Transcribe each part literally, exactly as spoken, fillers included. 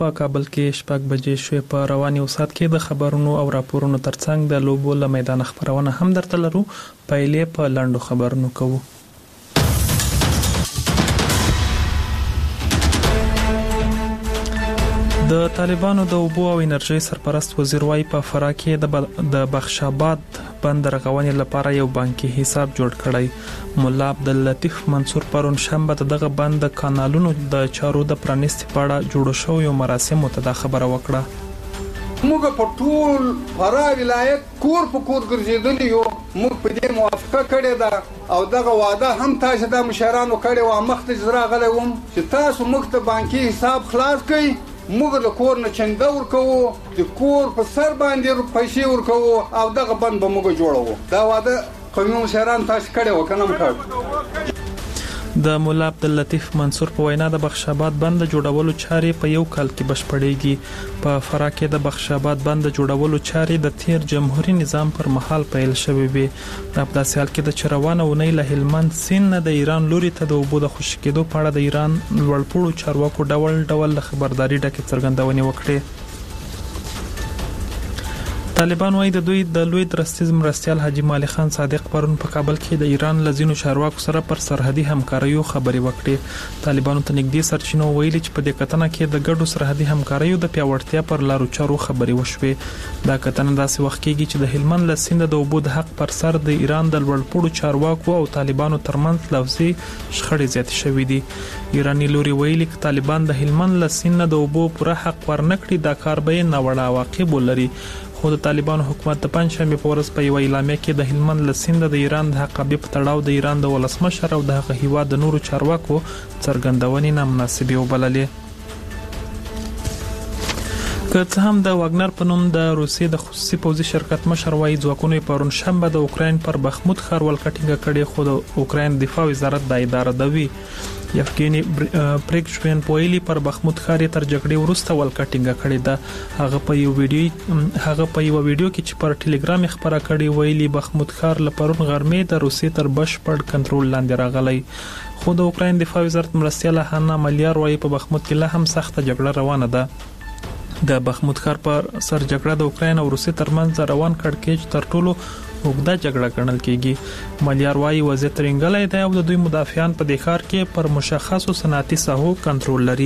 په کابل کې شپږ بجې شوې. په رواني اوسات کې د خبرونو او راپورونو ترڅنګ د لوبو له میدان خبرونه هم درته لرو. پیلې په لاندو خبرونو کوو. د طالبانو د اوبو او انرژي سرپرست وزیر وايي په فراه کې د بخشاباد بند رغونې لپاره یو بانکي حساب جوړ کړی. مولا عبداللطیف منصور پرون شنبه دغه بند د کانالونو د چارو د پرانیستي په اړه جوړ شوی مراسمو ته دا خبره وکړه. موږ په ټول فراه ولایت کور په کور ګرځېدلی یو. موږ په دې موافقه کړې ده او دغه وعده هم تاسو د مشرانو کړې و. مخته زرا غلې وم چې تاسو موږ ته بانکي حساب خلاص کړئ. موږ له کور نه چنده ورکوو، د کور په سر باندې پیسې ورکوو او دغه بند به موږ جوړوو. دا واده قومي مشران تاسو کړی و که نه م کړ؟ د مولا عبداللطیف منصور په وینا د بخشاباد بند جوړولو چارې په یو کال کې بشپړېږي. په فراه کې د بخشاباد بند جوړولو چارې د تیر جمهوریت نظام پر مهال پیل شوې وي. د داسې حال کې د چروان اونۍ له هلمند سیند د ایران لوري ته د اوبو د خوشي کېدو په اړه د ایران لوړپوړو چارواکو ډول ډول خبرداري ډکې څرګندونې وکړې. طالبان وايي د دوی د لوی درستیز مرستیال حاجی مالی خان صادق پرون په کابل کې د ایران لزینو چارواکو سره پر سرحدي همکاریو خبرې وکړې. طالبانو ته نږدې سرچینو ویلي چې په دې کتنه کې د ګډو سرحدي همکاریو د پیاوړتیا پر لارو چارو خبرې وشوې. دا کتنه داسې وخت کېږي چې د هلمند له سیند د اوبو د حق پر سر د ایران د لوړپوړو چارواکو او طالبانو ترمنځ لفظي شخړې زیاتې شوې دي. ایرانی لوري ویلي چې طالبان د هلمند له سیند د اوبو پوره حق ورنکړي دا کار به ناوړه عواقب ولري. خو د طالبانو حکومت د پنځشنبه په ورځ په یو اعلامیه کې د هلمند له سیند د ایران د حقابې په تړاو د ایران د ولسمشر او د هغه هیواد د نورو چارواکو څرګندونې نامناسبې وبللې. که څه هم د واګنر په نوم د روسیې د خصوصي پوځي شرکت مشر وايي ځواکونو پرون شنبه د اوکراین پر بخمود ښار ولکټینګ کړي، خو د اوکراین دفاع وزارت دا اداره دوي. یفګینی پریګشوین پویلی پر بخمود ښار تر جګړې وروسته ولکټینګ کړي ده. هغه په یو ویډیو هغه په یو ویډیو کې چې پر ټلګرام خبره کړي ویلي بخمود ښار له پرون غرمې د روسیې تر بشپړ کنټرول لاندې راغلی. خو د اوکراین دفاع وزارت مرستیال هانا ملیار وايي په بخمود کې لا هم سخته جګړه روانه ده. د بخمود ښار پر سر جګړه د اوکراین او روسیې ترمنځ روان کړکېچ تر ټولو اوږده جګړه ګڼل کېږي. ملیار وايي وضعیت ترنګلی دی او د دوی مدافعان په دې ښار کې پر مشخصو صنعتي ساحو کنټرول لري.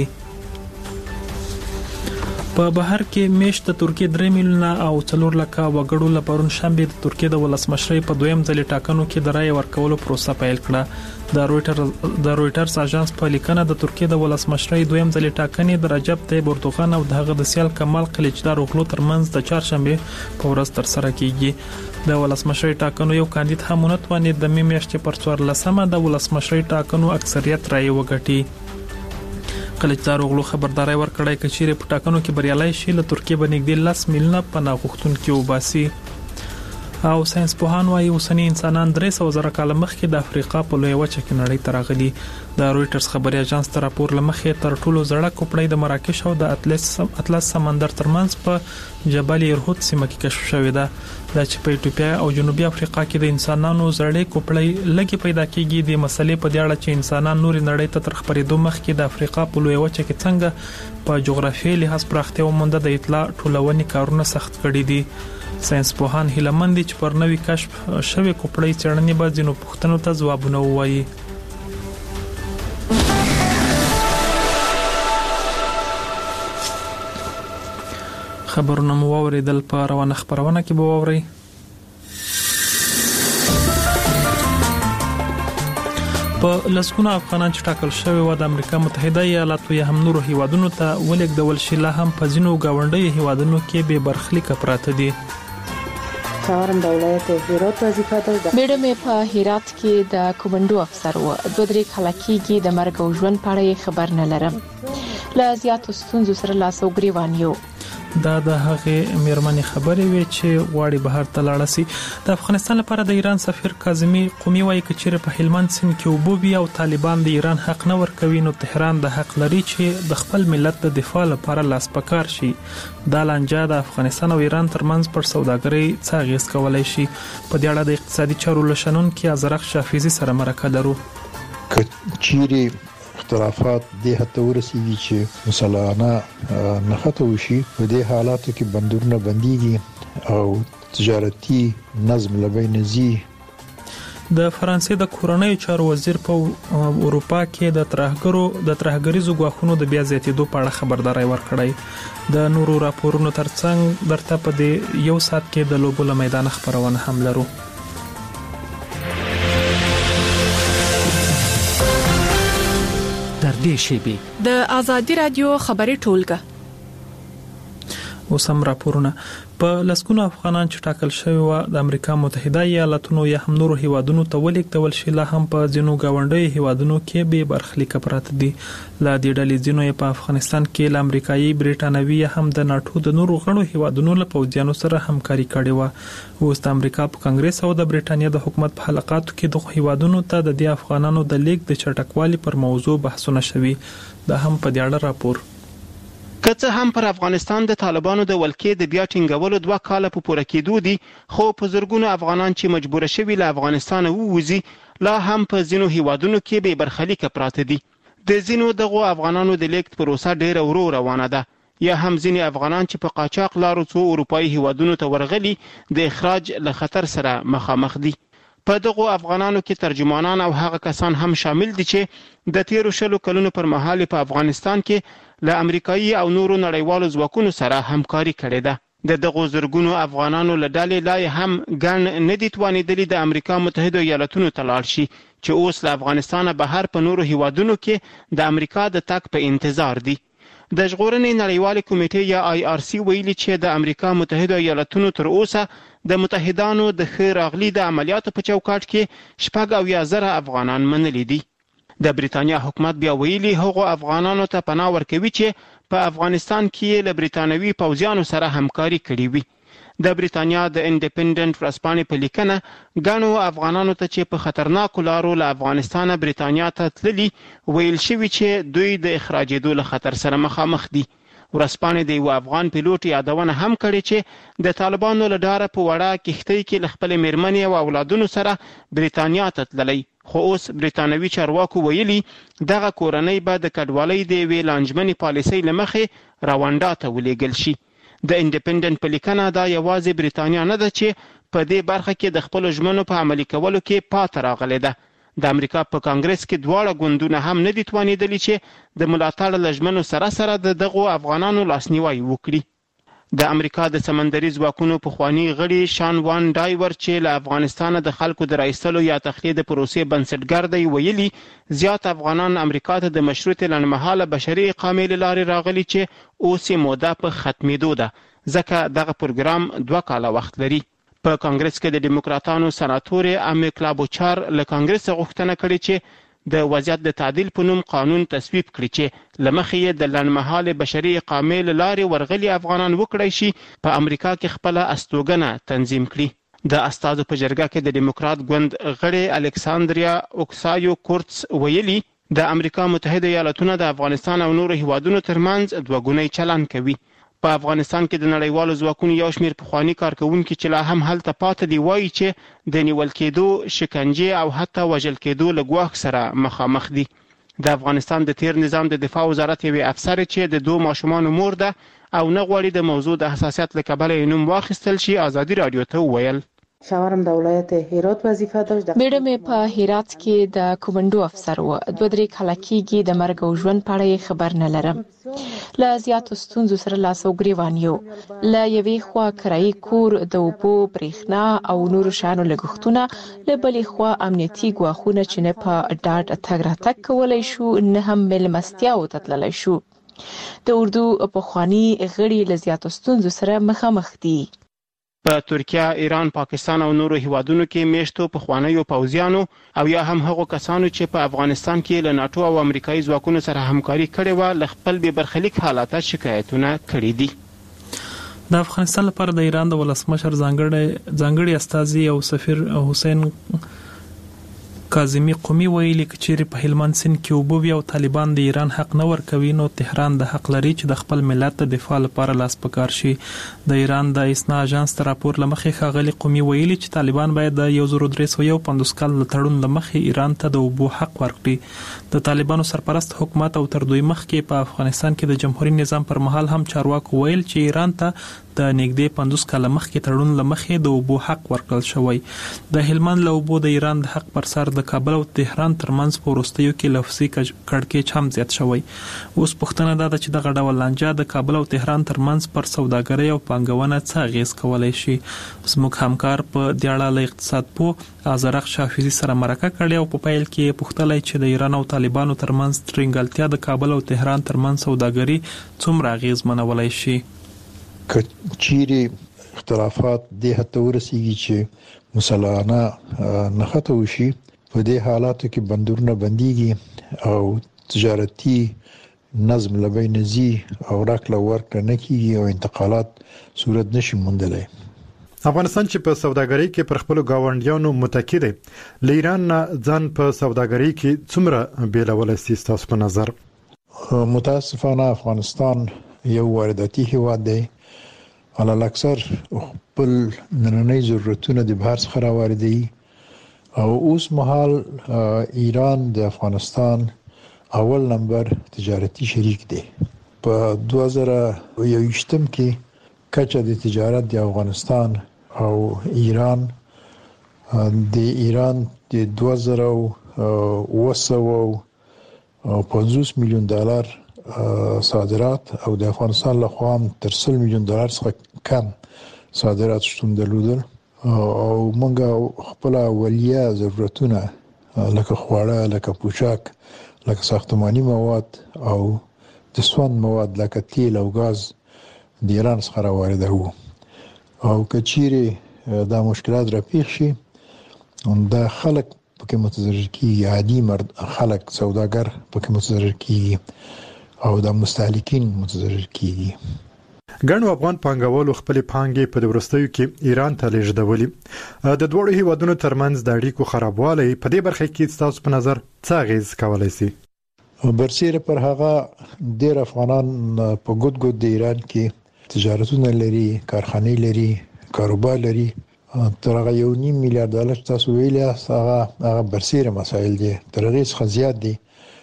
په بهر کې میاشت د ترکیه درې میلیونه او څلور لکه وګړو لپاره شنبه د ترکیه د ولسمشرۍ په دویم ځل ټاکنو کې د رای ورکولو پروسه پیل کړه. د رويټر د رويټرز اژانس په لیکنه د ترکیه د ولسمشرۍ دویم ځل ټاکنې د رجب طیب اردوغان او دغه د سیال کمال قلیچدار اوغلو ترمنځ د چهارشنبه په ورځ تر سره کیږي. د ولسمشرۍ ټاکنو یو کاندید هم مونتوانې د می میاشتې پر څوارلسمه د ولسمشرۍ ټاکنو اکثریت رای وګټي. قلیچدار اوغلو خبرداري ورکړی چې چیرې په ټاکنو کې بریالي شي له ترکیه باندې د لس میلیونه پناه غوښتونکو وباسي. او ساينس پوهان وايي اوسنی انسانان درې سوه زره کاله مخکې د افریقا په لوی وچه کې نړۍ ته راغلي. د رويټرز خبري اژانس تر راپور لمخې تر ټولو زړه کوپړۍ د مراکش او د اطلس اطلس سمندر ترمنځ په جبل یرهود سیمه کې کشف شوې ده. دا چې په ایتوپیا او جنوبي افریقا کې د انسانانو زړې کوپړۍ لګي پیدا کیږي. د مسلې په اړه چې انسانان نور نړۍ ته تر خبرېدو مخکې د افریقا په لوی وچه کې څنګه په جغرافیایي لحاظ پراختیا ومونده د اطلاع ټولونې کارونه سخت کړي دي. ساينس پوهان هیله مند دي چې پر نوې کشف شوی کوپړۍ څېړنې به ځینو پوښتنو ته ځوابونه ووایي. خبرونه مو واوریدل، په روانه خبرونه کې به واورئ. په لسګونه افغانان چې ټاکل شوی و د امریکا متحده ایالاتو یا هم نورو هیوادونو ته ولېږدول شي، لا هم په ځینو ګاونډیو هیوادونو کې بې برخلیکه پراته دي. شاورم د ولایت هرات وظیفه ده. بیړه مې په هرات کې د کومندو افسر و. دوه درې کاله کېږي د مرګ او ژوند په اړه خبر نه لرم. له زیاتو ستونزو سره لاس او ګریوان یو. دا د هغه میرمنې خبرې وي چې غواړي بهر ته لاړ شي. د افغانستان لپاره د ایران سفیر کاظمی قومي وايي چې په هلمند سیند کې وبوبي او طالبان د ایران حق نه ورکوي، نو تهران د حق لري چې د خپل ملت د دفاع لپاره لاس پکار شي. دا لانجه د افغانستان او ایران ترمنځ پر سوداګرۍ څه اغیز کولای شي. په دې اړه د اقتصادي چارو لشنونکو ازرق شافیزي سره مرکه لرو. کچيري اختلافات دې حد ته ورسیږي چې مسلمانانه نخته وشي. په دې حالاتو کې بندرونه بنديږي او تجارتي نظم لبین زی. د فرانسې د کورنۍ چارو وزیر په اروپا کې د ترهګرو د ترهګریزو غواخونو د بیا زیاتېدو په اړه خبرداري ورکړی. د نورو راپورونو ترڅنګ درته په دې یو ساعت کې د لوبو له میدان خبرونه هم لرو. در دې شیبې د آزادي رادیو خبري ټولګه اوس هم راپورونه. په لسګونو افغانان چې ټاکل شوی و د امریکا متحده ایالاتونو یا هم نورو هیوادونو ته ولیږدول شي، لا هم په ځینو گاونډي هیوادونو کې به برخلیک پراته دي. لا د ډلې ځینو په افغانستان کې ل امریکایي، برېټانوي هم د ناتو د نورو غړو هیوادونو له پوځیانو سره همکاري کړې و. اوس د امریکا په کانګرس او د برېټانیا د حکومت په حلقاتو کې د هیوادونو ته د دې افغانانو د لیک د چټکوالي پر موضوع بحثونه شوي. دا هم په دې اړه راپور. که څه هم پر افغانستان د طالبانو د ولکې د بیا ټینګولو دوه کاله په پوره کېدو دي، خو په زرګونو افغانان چې مجبور شوي له افغانستان ووځي لا هم په ځینو هیوادونو کې به برخلیک پراته دي. د ځینو دغه افغانانو د لیک پروسه ډیره ورو روانه ده، یا هم ځینې افغانان چې په قاچاق لارو څو اروپایي هیوادونو ته ورغلي د اخراج له خطر سره مخامخ دي. په دغه افغانانو کې ترجمانان او هغه کسان هم شامل دي چې د تیرو شلو کلونو پر مهال په افغانستان کې له امریکایي او نورو نړیوالو ځواکونو سره همکاري کړې ده. د دغه زرګونو افغانانو له ډلې لا هم ګڼ نه دي توانېدلي د امریکا متحده ایالاتونو ته لاړ شي، چې اوس له افغانستانه بهر په نورو هیوادونو کې د امریکا د تګ په انتظار دي. د ژغورنې نړیوالې کمیټې یا آی آر سی ویلي چې د امریکا متحده ایالاتونو تر اوسه د متحدانو د ښه راغلي د عملیاتو په چوکاټ کې شپږ اویا زره افغانان منلي دي. د بریتانیا حکومت بیا ویلي هغو افغانانو ته پناه ورکوي چې په افغانستان کې له بریتانوي پوځیانو سره همکاري کړې وي. د بریتانیا د انډیپندنت ورځپاڼې په لیکنه ګڼو افغانانو ته چې په خطرناکو لارو له افغانستانه بریتانیا ته تللي ویل شوي چې دوی د اخراجېدو له خطر سره مخامخ دي. ورځپاڼې د یو افغان پیلوټ یادونه هم کړې چې د طالبانو له ډاره په وړه کښتۍ کې له خپلې مېرمنې او اولادونو سره بریتانیا ته تللی، خو اوس بریتانوي چارواکو ویلي دغه کورنۍ به د کډوالۍ د یوې لانجمنې پالیسۍ له مخې راونډا ته ولېږل شي. د انډیپندنت په لیکنه دا یوازې بریتانیا نه ده چې په دې برخه کې د خپلو ژمنو په عملي کولو کې پاته راغلې ده. د امریکا په کانګرس کې دواړه ګوندونه هم نه دي توانېدلي چې د ملاتړ له ژمنو سره سره د دغو افغانانو لاسنیوی وکړي. د امریکا د سمندري ځواکونو پخوانی غړي شان وان ډایور چې له افغانستانه د خلکو د راایستلو یا تخلیه د پروسې بنسټګر دی ویلي زیات افغانان امریکا ته د مشروط لنډمهاله بشري اقامې له لارې راغلي چې اوس یې موده په ختمېدو ده، ځکه دغه پروګرام دوه کاله وخت لري. په کانګرس کې د ډیموکراتانو سناتور امی کلابوچار له کانګرس غوښتنه کړې چې د وضعیت د تعدیل په نوم قانون تصویب کړي چې لمخې یې د لنډمهالې بشري اقامې له لارې ورغلي افغانان وکړی شي په امریکا کې خپله استوګنه تنظیم کړي. د استازو په جرګه کې د ډیموکرات ګوند غړي الکساندریا اوکسایو کورتس ویلي د امریکا متحده ایالاتونه د افغانستان او نورو هیوادونو ترمنځ دوه ګونی چلن کوي. په افغانستان کې د نړیوالو ځواکونو یو شمېر پخواني کارکوونکي چې لا هم هلته پاتې دي وایي چې د نیول کېدو، شکنجې او حتی وژل کېدو له ګواښ سره مخامخ دي. د افغانستان د تیر نظام د دفاع وزارت یوې افسر چې د دوه ماشومانو مور ده او نه غواړي د موضوع د حساسیت له کبله یې نوم واخیستل شي، آزادي رادیو ته وویل شاورم د ولایت هرات وظیفه داشت. میډم په هرات کې د کومندو افسر و. دوه درې کاله کېږي د مرګ او ژوند په اړه خبر نه لرم. له زیاتو ستونزو سره لاس او ګریوان یو. له یوې خوا کرایي کور، د اوبو، برېښنا او نورو شیانو لګښتونه، له بلې خوا امنیتي ګواښونه چې نه په ډاډ تګ راتګ کولی شو نه هم مېلمستیاو ته تللی شو. د اردو پخواني غړي له زیاتو ستونزو سره مخامخ دي. په ترکیه، ایران، پاکستان او نورو هیوادونو کې میشتو پخوانیو پوځیانو او یا هم هغو کسانو چې په افغانستان کې له ناتو او امریکایي ځواکونو سره همکاري کړې وه له خپل بې برخلیک حالات شکایتونه کړي دي. د افغانستان لپاره د ایران د ولسمشر ځانګړي ځانګړي استازي او سفیر حسین کاظمی قومي ویلي چې په هلمند سیند کې اوبه وي او طالبان د ایران حق نه ورکوي نو تهران د حق لري چې د خپل ملت د دفاع لپاره لاس پکار شي. د ایران د اسنا اژانس تر راپور لمخې ښاغلي قومي ویلي چې طالبان باید د یو زر درې سوه پنځوس کال له تړون لمخې ایران ته د اوبو حق ورکړي. د طالبانو سرپرست حکومت او تر دوی مخکې په افغانستان کې د جمهوریت نظام پر مهال هم چارواکو ویل چې ایران ته د نږدې پنځوس کال مخکې تړون لمخې د اوبو حق ورکړل شوی. د هلمند له اوبو د ایران د حق پر سر د کابل او تهران ترمنځ په وروستیو کې لفظي کړکېچ هم زیات شوی. اوس پوښتنه دا ده چې دغه ډول لانجه د کابل او تهران ترمنځ پر سوداګرۍ او پانګونه څه اغیز کولی شي. زموږ همکار په دې اړه له اقتصاد پوه ازرق شافعي سره مرکه کړې او په پیل کې پوښتلی چې د ایران او طالبانو ترمنځ ترنګلتیا د کابل او تهران ترمنځ سوداګري څومره اغیزمنولی شي. که چیرې اختلافات دې حد ته ورسیږي چې مسلحانه نښته وشي، په دې حالاتو کې بندرونه بنديږي او تجارتي نظم له بین ځي او راکړه ورکړه نه کیږي او انتقالات صورت نشي موندلی. افغانستان چې په سوداګرۍ کې پر خپل گاونډیانو متکی دی، له ایران نه ځان په سوداګرۍ کې څومره بیلول سي تاسو په نظر؟ متاسفانه افغانستان یو وارداتي هیواد دی، علل اکثر خپل نننۍ ضرورتونه د بهر څخه راوړي او اوس مهال ایران د افغانستان اول نمبر تجارتي شریک دی. په دوه زره یوویشتم کې کچه د تجارت د افغانستان او ایران د ایران د دوه زره اوه سوه پنځوس میلیون ډالر صادرات او د افغانستان له خوا تر سل میلیون ډالر څخه کم صادرات شتون درلودل او موږ خپل اولیه ضرورتونه لکه خواړه، لکه پوشاک، لکه ساختماني مواد او د سون مواد لکه تیل او غاز د ایران څخه راوړو. او کچيري دا مشکلات راپیښ شي دا خلک پکې متضرر کیږي، عادي مرد خلک سوداګر پکې متضرر کیږي او د مستهلکین متضرر کیږي. ګڼو افغان پانګوالو خپل پانګې په ورستیو کې ایران ته لیږدولې. د دوړو هیوادونو ترمنځ د اړیکو خرابوالی په دې برخه کې تاسو په نظر څه اغیز کولای شي؟ برسیره پر هغه ډېر افغانان په ګوت ګوت د ایران کې تجارتونه لري، کارخانې لري، کاروبار لري. تر هغه یو نیم میلیارډ ډالر تاسو ویلي هغه هغه برسیره مسایل دي، تر هغه څخه زیات دي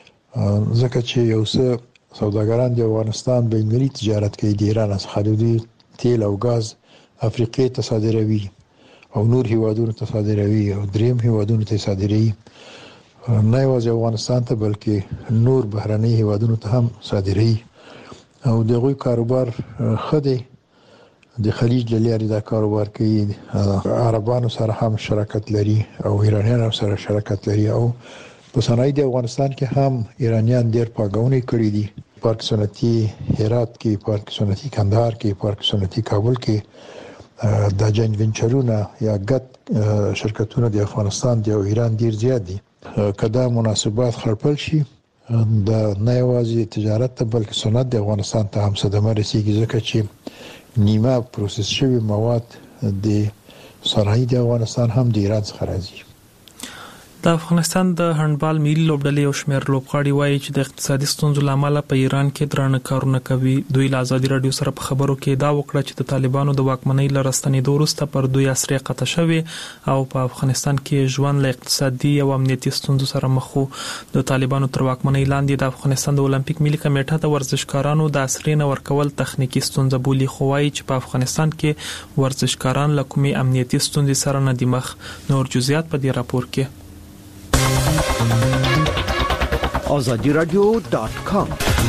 ځکه چې یو څه سوداګران د افغانستان بین‌المللي تجارت کوي، د ایران څخه د تیل او غاز افریقې ته صادروي او نور هیوادونو ته صادروي او دریم هیوادونو ته صادروي، نه یوازې افغانستان ته بلکې نور بهرني هیوادونو ته هم صادروي او دغه کاروبار خدي د خلیج لاري دا کاروبار کوي. عربانو سره هم شراکت لري او ایرانیانو سره شراکت لري او په صنایع د افغانستان کې هم ایرانیان ډېر پاګونې کړې دي. پارک صنعتي هرات کې، پارک صنعتي کندهار کې، پارک صنعتي کابل کې د جاین وینچرونه یا ګډ شرکتونه د افغانستان د ایران ډېر زیات دي. کدا مناسبات خړپل شي د نه یوازې تجارت ته بلکې صنعت د افغانستان ته هم صدمه رسیږي ځکه چې نیمه پروسس شوی مواد د صنایع د افغانستان هم د ایران څخه راځي. د افغانستان د هندبال ملي لوبډلې او شمېر لوبغاړي وایي چې د اقتصادي ستونزو لامل په ایران کې درانه کارونه کوي. دوی له ازادي رادیو سره په خبرو کې دا وکړه چې د طالبانو د واکمنۍ لرستنې وروسته پر دوی اسرې قطع شوی او په افغانستان کې ژوند له اقتصادي او امنیتي ستونزو سره مخ وو. د طالبانو تر واکمنۍ لاندې د افغانستان د اولمپیک ملي کمیټه د ورزشکارانو د اسرې نه ورکول تخنیکی ستونزه بولي، خو وایي چې په افغانستان کې ورزشکاران له کومې امنیتي ستونزې سره نه دي مخ. نور جزئیات په دې راپور کې. آزادی رادیو دات کام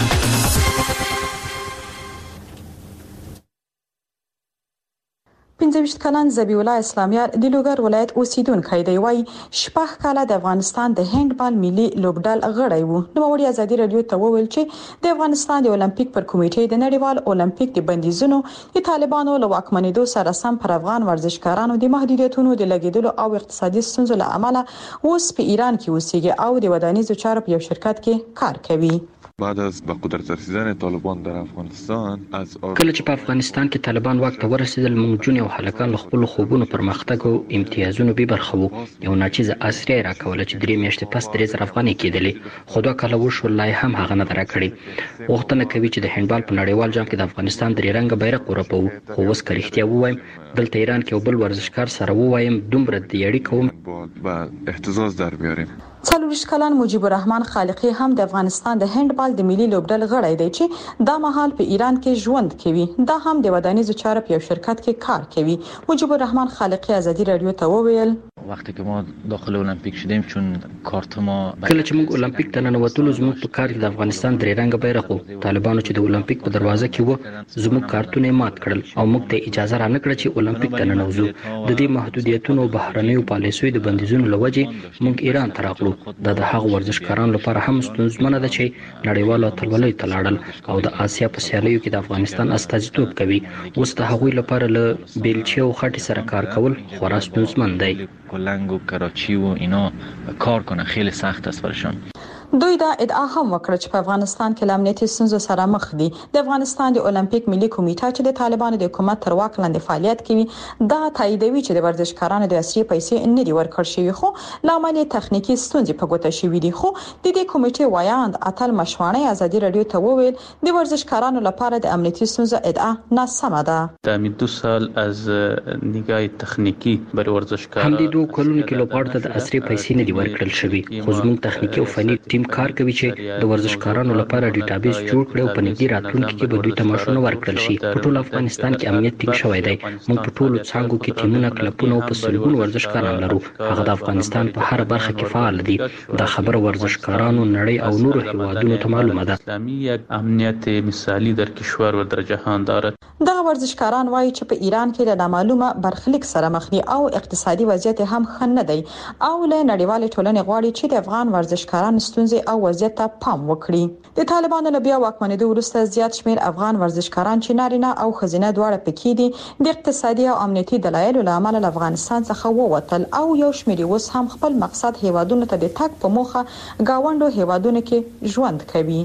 پنځه کلن ذبیح الله اسلامیار د لوګر ولایت اوسیدونکی دی. وایي شپږ کاله د افغانستان د هندبال ملي لوبډل غړی وو. نو وړي ازادي رادیو ته وویل چې د افغانستان د اولمپیک پر کمیټې د نړیوال اولمپیک د بندیزونو د طالبانو له واکمنېدو سره سم پر افغان ورزشکارانو د محدودیتونو د لګیدلو او اقتصادي ستونزو له امله اوس په ایران کې اوسېږي او د ودانیزو چارو په یو شرکت کې کار کوي. بعد از به قدرت رسیدن طالبان در افغانستان از کله چې په افغانستان کې طالبان واک ته ورسېدل موږ جون او هلکان له خپل خوبونو پرمختګ او امتیازونو به برخه وو یو ناچیزه اسریه راکوله چې درې میاشتې پس درې زره افغانۍ کېدلې خو دا کله وشو لای هم هغه نه درکړي وختونه کوي چې د هندبال په نړیوال جام کې د افغانستان درې رنګ بیرغ ورپو خو اوس که رښتیا ووایم دلته ایران کې یو بل ورزشکار سره ووایم دومره د یړی کوم با احتزاز در بیاریم. څلوریش کلن مجیب الرحمن خالقی هم د افغانستان د هندبال د ملي لوبډل غړی دی چې دا مهال په ایران کې ژوند کوي دا هم د ودانیزو چارو په یو شرکت کې کار کوي. مجیب الرحمن خالقی ازادي رادیو ته وویل وقتی که ما داخل المپیک شدیم چون کارت ما کله چې موږ المپیک ته ننوتلو زموږ په کار کې د افغانستان درې رنګ بیرغ وو طالبانو چې د المپیک په دروازه کې وو زموږ کارتونه مات کړل او موږ ته اجازه را نه کړه چې المپیک ته ننوځو د دې محدودیتونو بهرنیو پالیسیو د بندیزونو لوجه موږ ایران ته راغلو دا د هغو ورزشکارانو لپاره هم ستونزمنه ده چې نړیوالو اتلولۍ ته لاړل او د آسیا په سیالیو کې د افغانستان استازیتوب کوي اوس د هغوی لپاره له بیلچې او خټې سره کار کول خورا ستونزمن دی. کلنگ و کراچی و اینا کار کنه خیلی سخت است برشان. دوی دا ادعا هم وکړه چې په افغانستان کې امنیتي ستونزو سره مخ دي. د افغانستان د المپیک ملي کمیټه چې د طالبانو د حکومت تر واک لاندې فعالیت کوي دا تاییدوي چې د ورزشکارانو د عصري پیسې نه دي ورکړل شوی خو لامل تخنیکی ستونزې په ګوته شوې دي خو د دې کمیټې وایاند اتل مشوانه ازادي رادیو ته وویل د ورزشکارانو لپاره د امنیتي ستونزو ادعا ناسمه ده. د دو سال از نگاه تخنیکی بر ورزشکاران هم د دوه کلونو کې لوبغاړو ته د عصري پیسې نه دي ورکړل شوی خو زموږ تخنیکی او فني ټیم کار کوي چې د ورزشکارانو لپاره ډیټابیس جوړ کړي او په نږدې راتلونکي کې به دوی ته معاشونه ورکړل شي. په ټول افغانستان کې امنیت ټینګ شوی دی. موږ په ټولو څانګو کې ټیمونه کلبونه او په سلګونو ورزشکاران لرو. هغه د افغانستان په هر برخه کې فعال دي. دا خبره ورزشکارانو نړۍ او نورو هیوادونو ته معلومه ده. اسلامی یک امنیت مثالی در کشور و در جهان دارد. دغه ورزشکاران وایي چې په ایران کې د نامعلومه برخلیک سره مخ دي او اقتصادي وضعیت هم ښه نه دی او له نړیوال ټولنې غواړي چې د افغان ورزشکارانو ستونزې او وضعیت ته پام وکړي. د طالبانو له بیا واکمنېدو وروسته زیات شمېر افغان ورزشکاران چې نارینه او ښځینه دواړه پکې دي د اقتصادي او امنیتي دلایلو له امله له افغانستان څخه ووتل او یو شمېر اوس هم خپل مقصد هیوادونو ته د تګ په موخه گاونډو هیوادونو کې ژوند کوي.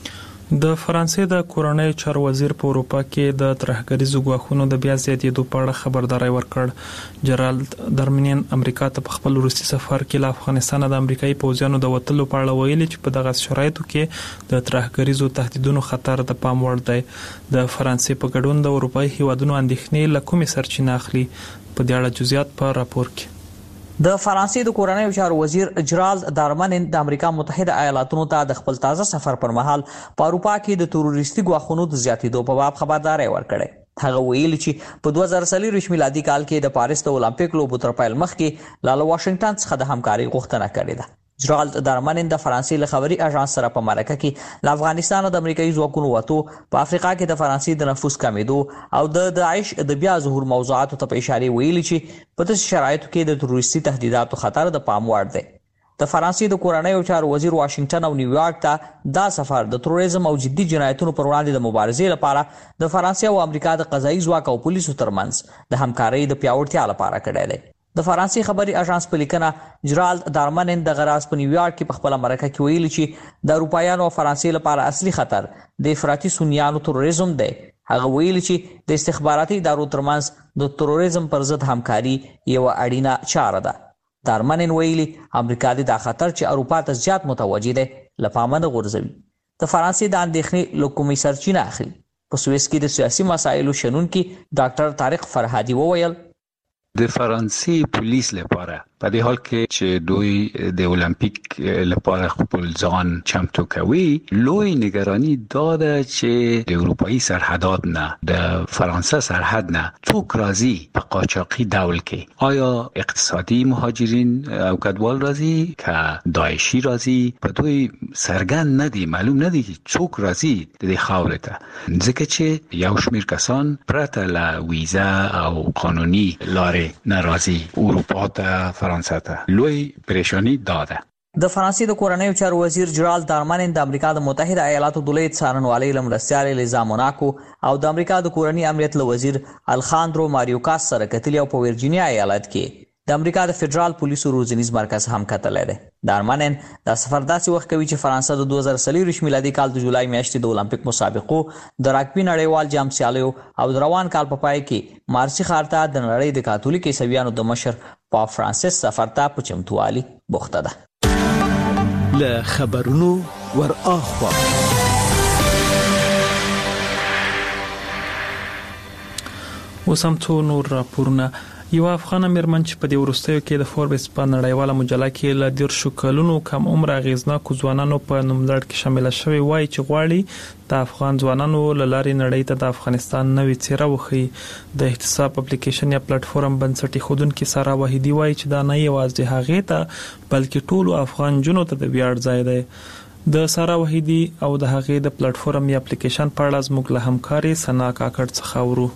د فرانسې د کورنۍ چارو وزیر په اروپا کې د ترهګریزو ګواښونو د بیا زیاتېدو په اړه خبرداري ورکړ. جرالد درمنین امریکا ته په خپل روسي سفر کې له افغانستان د امریکایي پوځیانو د وټلو په اړه ویلي چې په دغه شرایطو کې د ترهګریزو تهدیدونو خطر د پام وړ دی. د فرانسې په ګډون د اروپایي هیوادونو اندېښنې له کومې سرچینه اخلي په دې اړه جزئیات په راپور کې. د فرانسې د کورنۍ چارو وزیر جرالد دارمنین د امریکا متحده ایالاتونو ته د خپل تازه سفر پر مهال په اروپا کې د تروریستي ګواښونو د زیاتېدو په باب خبرداري ورکړه. هغه ویلي چې په دوه زره څلور میلادي کال کې د پاریس د اولمپیک لوبو تر پیل مخکې له واشنگټن څخه د همکاري غوښتنه کړې ده. جرالد دارمنین د فرانسې له خبري اژانس سره په مرکه کې له افغانستان او د امریکایي ځواکونو وټو په افریقا کې د فرانسې د نفوذ کمیدو او د داعش د بیا ظهور موضوعاتو ته په اشاره ویلي چې په داسې شرایطو کې د تروریستي تهدیداتو خطر د پام وړ دی. د فرانسې د کورنۍ چارو وزیر واشنگټن او نیویارک ته دا سفر د تروریزم او جدي جنایتونو پر وړاندې د مبارزې لپاره د فرانسې او امریکا د قضایي ځواک او پولیسو ترمنځ د همکارۍ د پیاوړتیا لپاره کړی دی. د فرانسې خبري اژانس په لیکنه جرالد دارمنین د غراس په نیویارک کې په خپل مرکه کې ویلي چې د اروپایانو او فرانسې لپاره اصلي خطر د افراطي سنیانو تروریزم دی. هغه ویلي چې د استخباراتي ادارو ترمنځ د تروریزم پر ضد همکاري یو اړینه چاره ده. دارمنین ویلي امریکا د دا خطر چې اروپا ته زیات متوجه دی لپاره نه غورځوي. د فرانسې د اندېښنې له کومې سرچینه اخلي. په سویس کې د سیاسي مسایلو شنونکي ډاکټر طارق فرهادي وویل د فرانسې پولیس لپاره په دې حال کې چې دوی د المپیک لپاره خپل ځان چمتو کوي لوی نگرانی داده چې د اروپایي سرحدات نه د فرانسه سرحد نه څوک راځي په قاچاقي ډول کې آیا اقتصادي مهاجرین او کډوال راځي که داعشي راځي په دوی سرګند نه دي معلوم نه دي څوک راځي د دې خاورې ته ځکه چې یو شمېر کسان پرته له ویزا او قانوني لارې ناراضي اروپا ته فرانسه ته لوی پریشانی داده. د فرانسې د کورنۍ چارو وزیر جرالد دارمنین د امریکا د متحده ایالاتو د لوی څارنوالۍ لمرستیال لیزا موناکو او د امریکا د کورنۍ امنیت له وزیر الخاندرو ماریوکاس سره کتلي او په ورجینیا ایالت کې د امریکا د فدرال پولیسو روزنیز مرکز هم کتلای دی. دارمنن دا سفر داسې وخت کوي چې فرانسه د دوه زره څلور میلادي کال د جولای میاشتې د اولمپیک مسابقو د راګبي نړیوال جام سیالیو او د روان کال په پای کې مارسي ښار ته د نړۍ د کاتولیک عیسویانو د مشر پاپ فرانسیس سفر ته په چمتووالي بوخته ده. له خبرونو ور اخوا وسمتو نور راپورونه. یو افغان میرمن چې په دې ورستیو کې د فوربس په نړیواله مجله کې له دیرشو کلونو کم عمر اغیزناکو ځوانانو په نوملړ کې شامل شوی وای چې غواړي د افغان ځوانانو لاري نړۍ ته د افغانستان نوې څیره وخی. د احتساب اپلیکیشن یا پلیټ فارم بنسټي خودونکو سارا وحیدی وای چې دا نه یوازې هغه ته بلکې ټولو افغان جنو ته د ویاړ ځای دی. د سارا وحیدی او د هغه د پلیټ فارم یا اپلیکیشن په اړه زموږ له همکاري سنا کاکړ څخه ورو.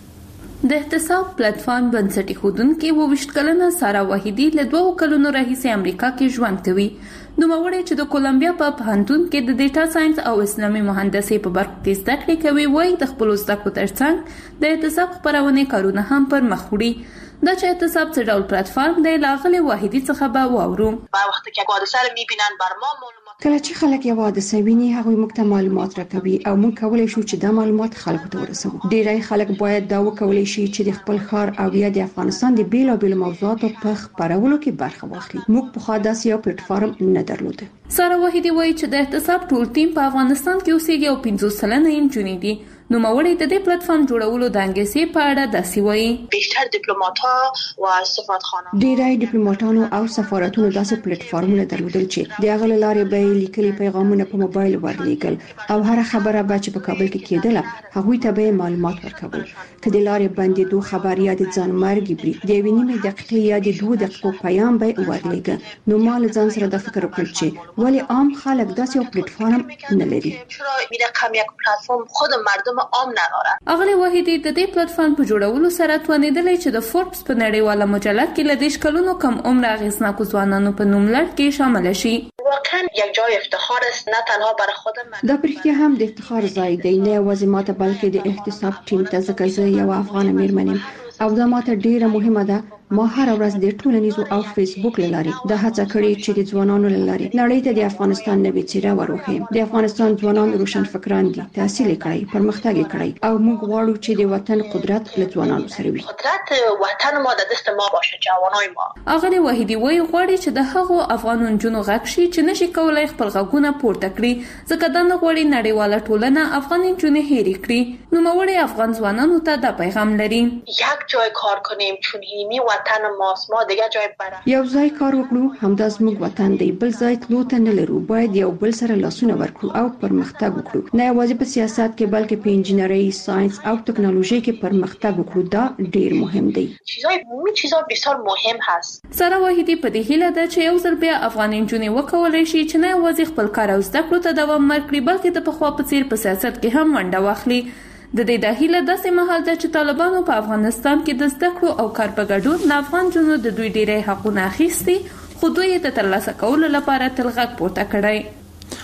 د احتساب پلیټ فارم بنسټي خودونکو وویشت کلنه سارا وحیدی له دوه کلونو راهیسې امریکا کې ژوند کوي. نو موري چې د کولمبیا په پوهنتون کې د ډیټا ساينس او اسلامي مهندسي په برخه کې زده کړې کوي. وایي د خپل زده کړو ترڅنګ د احتساب خبرونه کارونه هم پر مخ وړي. دا چې احتساب څه ډول پلیټ فارم دی لاغلي وحیدی څخه به واورو. په وخت کې حادثه رو میبینن بر ما معلومات کله چې خلک یو حادثه ویني هغه موږ ته معلومات راکوي او موږ کولای شو چې دا معلومات خلکو ته ورسوو. ډیری خلک باید دا وکولای شي چې د خپل ښار او یا د افغانستان د بیلابیلو موضوعاتو په خبرولو کې برخه واخلي. موږ په خاص داسې یو پلیټ فارم نه درلوده. سارا وحیدی وایي چې د احتساب ټول ټیم په افغانستان کې اوسېږي او پنځوس سلنه یې نجونې دي. نو موري د دې پلیټ فارم جوړولو د انګلیسي په اړه داسې وایي. بیشتر دیپلوماټ او سفارتخانه ډیری ډیپلوماټانو او سفارتونو داسې پلیټ فارمونه درلودل چې د هغه لارې به لیکلي پیغامونه په موبایل ورلیږل او هر خبره به چې په کابل کې کېدله هغوی ته به معلومات ورکول. کله لارې باندې دوه خبر یا د ځان مرګ بری د وینې دقیقې یا د دوه دقیقو پیغام به ورلیږي. نو مال ځان سره د فکر وکړ چې ولی عام خلک داسې یو پلیټ فارم نه لري. چرا این رقم یک پلیټ فارم خود مردم عام ندارن. اغلی وحیدی د دې پلیټ فارم په جوړولو سره توانیدلې چې د فوربس په نړیواله مجله کې له دیش کلونو کم عمر اغیزناکو ځوانانو په نوملړ کې شامل شي. واقعا یک جای افتخار است نه تنها برای خودم. دا پرختیا هم د افتخار ځای دی نه یوازې ماته بلکې د احتساب ټیم ته ځکه زه یو افغان میرمن او دا ماته ډیره مهمه ده. ما هر ورځ د ټولنیزو او فیسبوک لارې د هڅه کړې چې د ځوانانو لارې نړۍ ته د افغانستان نوې څیره وروخي. د افغانستان ځوانان روشن فکران دي، تحصیل کړي، پرمختګ کړي او موږ غواړو چې د وطن قدرت له ځوانانو سره وي. قدرت وطن ما د دست ما باشه، جوانای ما. اغلی وحیدی وایي غواړي چې د هغو افغانون جنو غږ شي چې نشي کولای خپل غږونه پورته کړي ځکه دا نه غواړي نړیواله ټولنه افغان جنو هېري کړي. نو موري افغان ځوانانو ته دا پیغام لري. یک جای کار کنیم چون هیمی وطن ماست، ما دیگه جای بره. یو ځای کار وکړو، همدا زموږ وطن دی، بل ځای تلو ته نه لرو. باید یو بل سره لاسونه ورکړو او پرمختګ وکړو. نه یوازې په سیاست کې بلکې په انجینرۍ، ساينس او ټکنالوژي کې پرمختګ وکړو. دا ډیر مهم دی. چیزای مهمه چیزا بسیار مهم هست. سارا وحیدی په دې هیله ده چې یو ځل بیا افغان انجونې وکولای شي چې نه یوازې خپل کار او زده کړو ته دوام ورکړي بلکې د پخوا په څیر په سیاست کې هم ونډه واخلي. د دې د هیله داسې مهال ده چې طالبانو په افغانستان کې د زده کړو او کار په ګډون د افغان جنو د دوی ډیری حقونه اخیستي خو دوی یې د ترلاسه کولو لپاره تل غږ پورته کړی.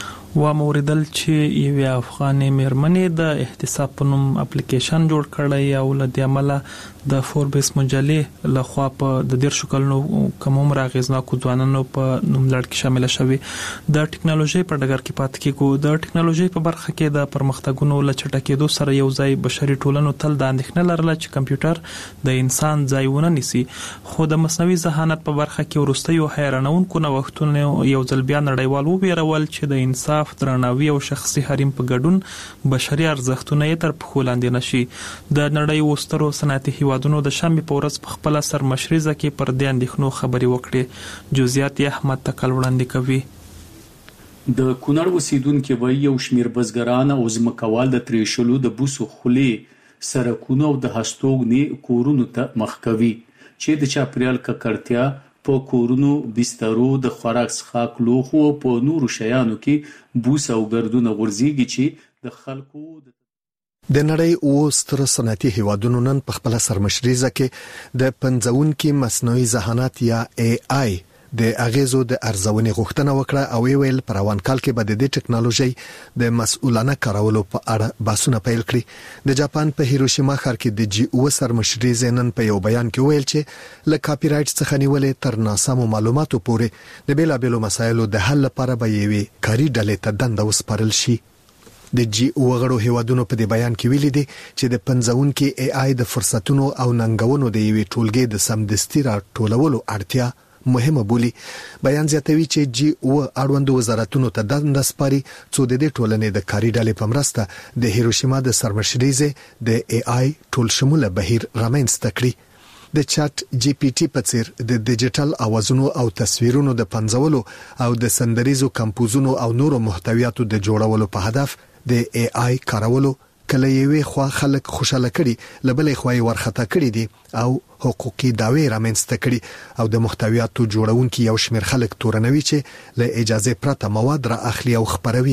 و موردل چې یو افغاني میرمنې د احتساب په نوم اپلیکیشن جوړ کړی او له دې عمله د فوربس مجلې لخوا په د دیرشو کلونو کم عمر اغیزناکو ځوانانو په نوملړ کې شامل شوي. د ټکنالوژي په ډګر کې پاتې کېږو. د ټکنالوژي په برخه کې د پرمختګونو له چټکېدو سره یو ځای بشري ټولنو تل د اندېښنې لرله چې کمپیوټر د انسان ځای ونه نیسي. خو د مصنوعي ذهانت په برخه کې وروستیو حیرانونکو نوښتونو یو ځل بیا نړیوال وبېرول چې د انسان درناوي او شخصي حریم په ګډون بشري ارزښتونه یې تر پښو لاندې نشي. د نړۍ وسترو صنعتي هیوادونو د شنبې په ورځ په خپل سرمشریزه کې پر دې اندېښنو خبرې وکړې. جزئیات یې احمد تکل وړاندې کوي. د کونړ اوسیدونکو وایي یو شمیر بزګران او ځمکوال د تریشلو د بوسو خولې سرکونو او د هستوګنې کورونو ته مخ کوي چې د چاپریال ککړتیا په کورونو، بسترو، د خوراک څښاک لوښو او په نورو شیانو کې بوس او ګردونه غورځيږي چې د خلکو د نړۍ او ستر صنعتي هیوادونو نن په خپل سرمشریزه کې د پنځونکو مصنوعي ذهانت یا ای آی د اغیزو د ارزونې غوښتنه وکړه او ویل پر روان کال کې به د دې ټکنالوژي د مسؤلانه کارولو په اړه بحثونه پیل کړي. د جاپان په هیروشیما ښار کې د جی او سرمشري زینن په یو بیان کې ویل چې له کاپی رایټ څخه نیولې تر ناسمو معلوماتو پورې د بیلابېلو مسایلو د حل لپاره به یوې کاري ډلې ته دنده وسپارل شي. د جی او غړو هیوادونو په دې بیان کې ویلي دي چې د پنځون کې ای آی د فرصتونو او ننګونو د یوې ټولګې د سمدستي راټولولو اړتیا مهمه بولي. بیان زیاتوي چې جی او اړوند وزارتونو ته دنده سپاري څو د دې ټولنې د کاري ډلې په مرسته د هیروشیما د سرمشریزه د ای آی ټول شموله بهیر رامنځته کړي. د چات جی پی ټی په څیر د ډیجیټل اوازونو او تصویرونو د پنځولو او د سندریزو کمپوزونو او نورو محتویاتو د جوړولو په هدف د ای آی کارولو کله یوې خوا خلک خوشاله کړي لبلې خوای ورخته کړي دي او حقوقي دعوی رامنځته کړي او د محتویاتو جوړونکو یو شمېر خلک تورنوي چې له اجازه پرته مواد را اخلي او خبروي.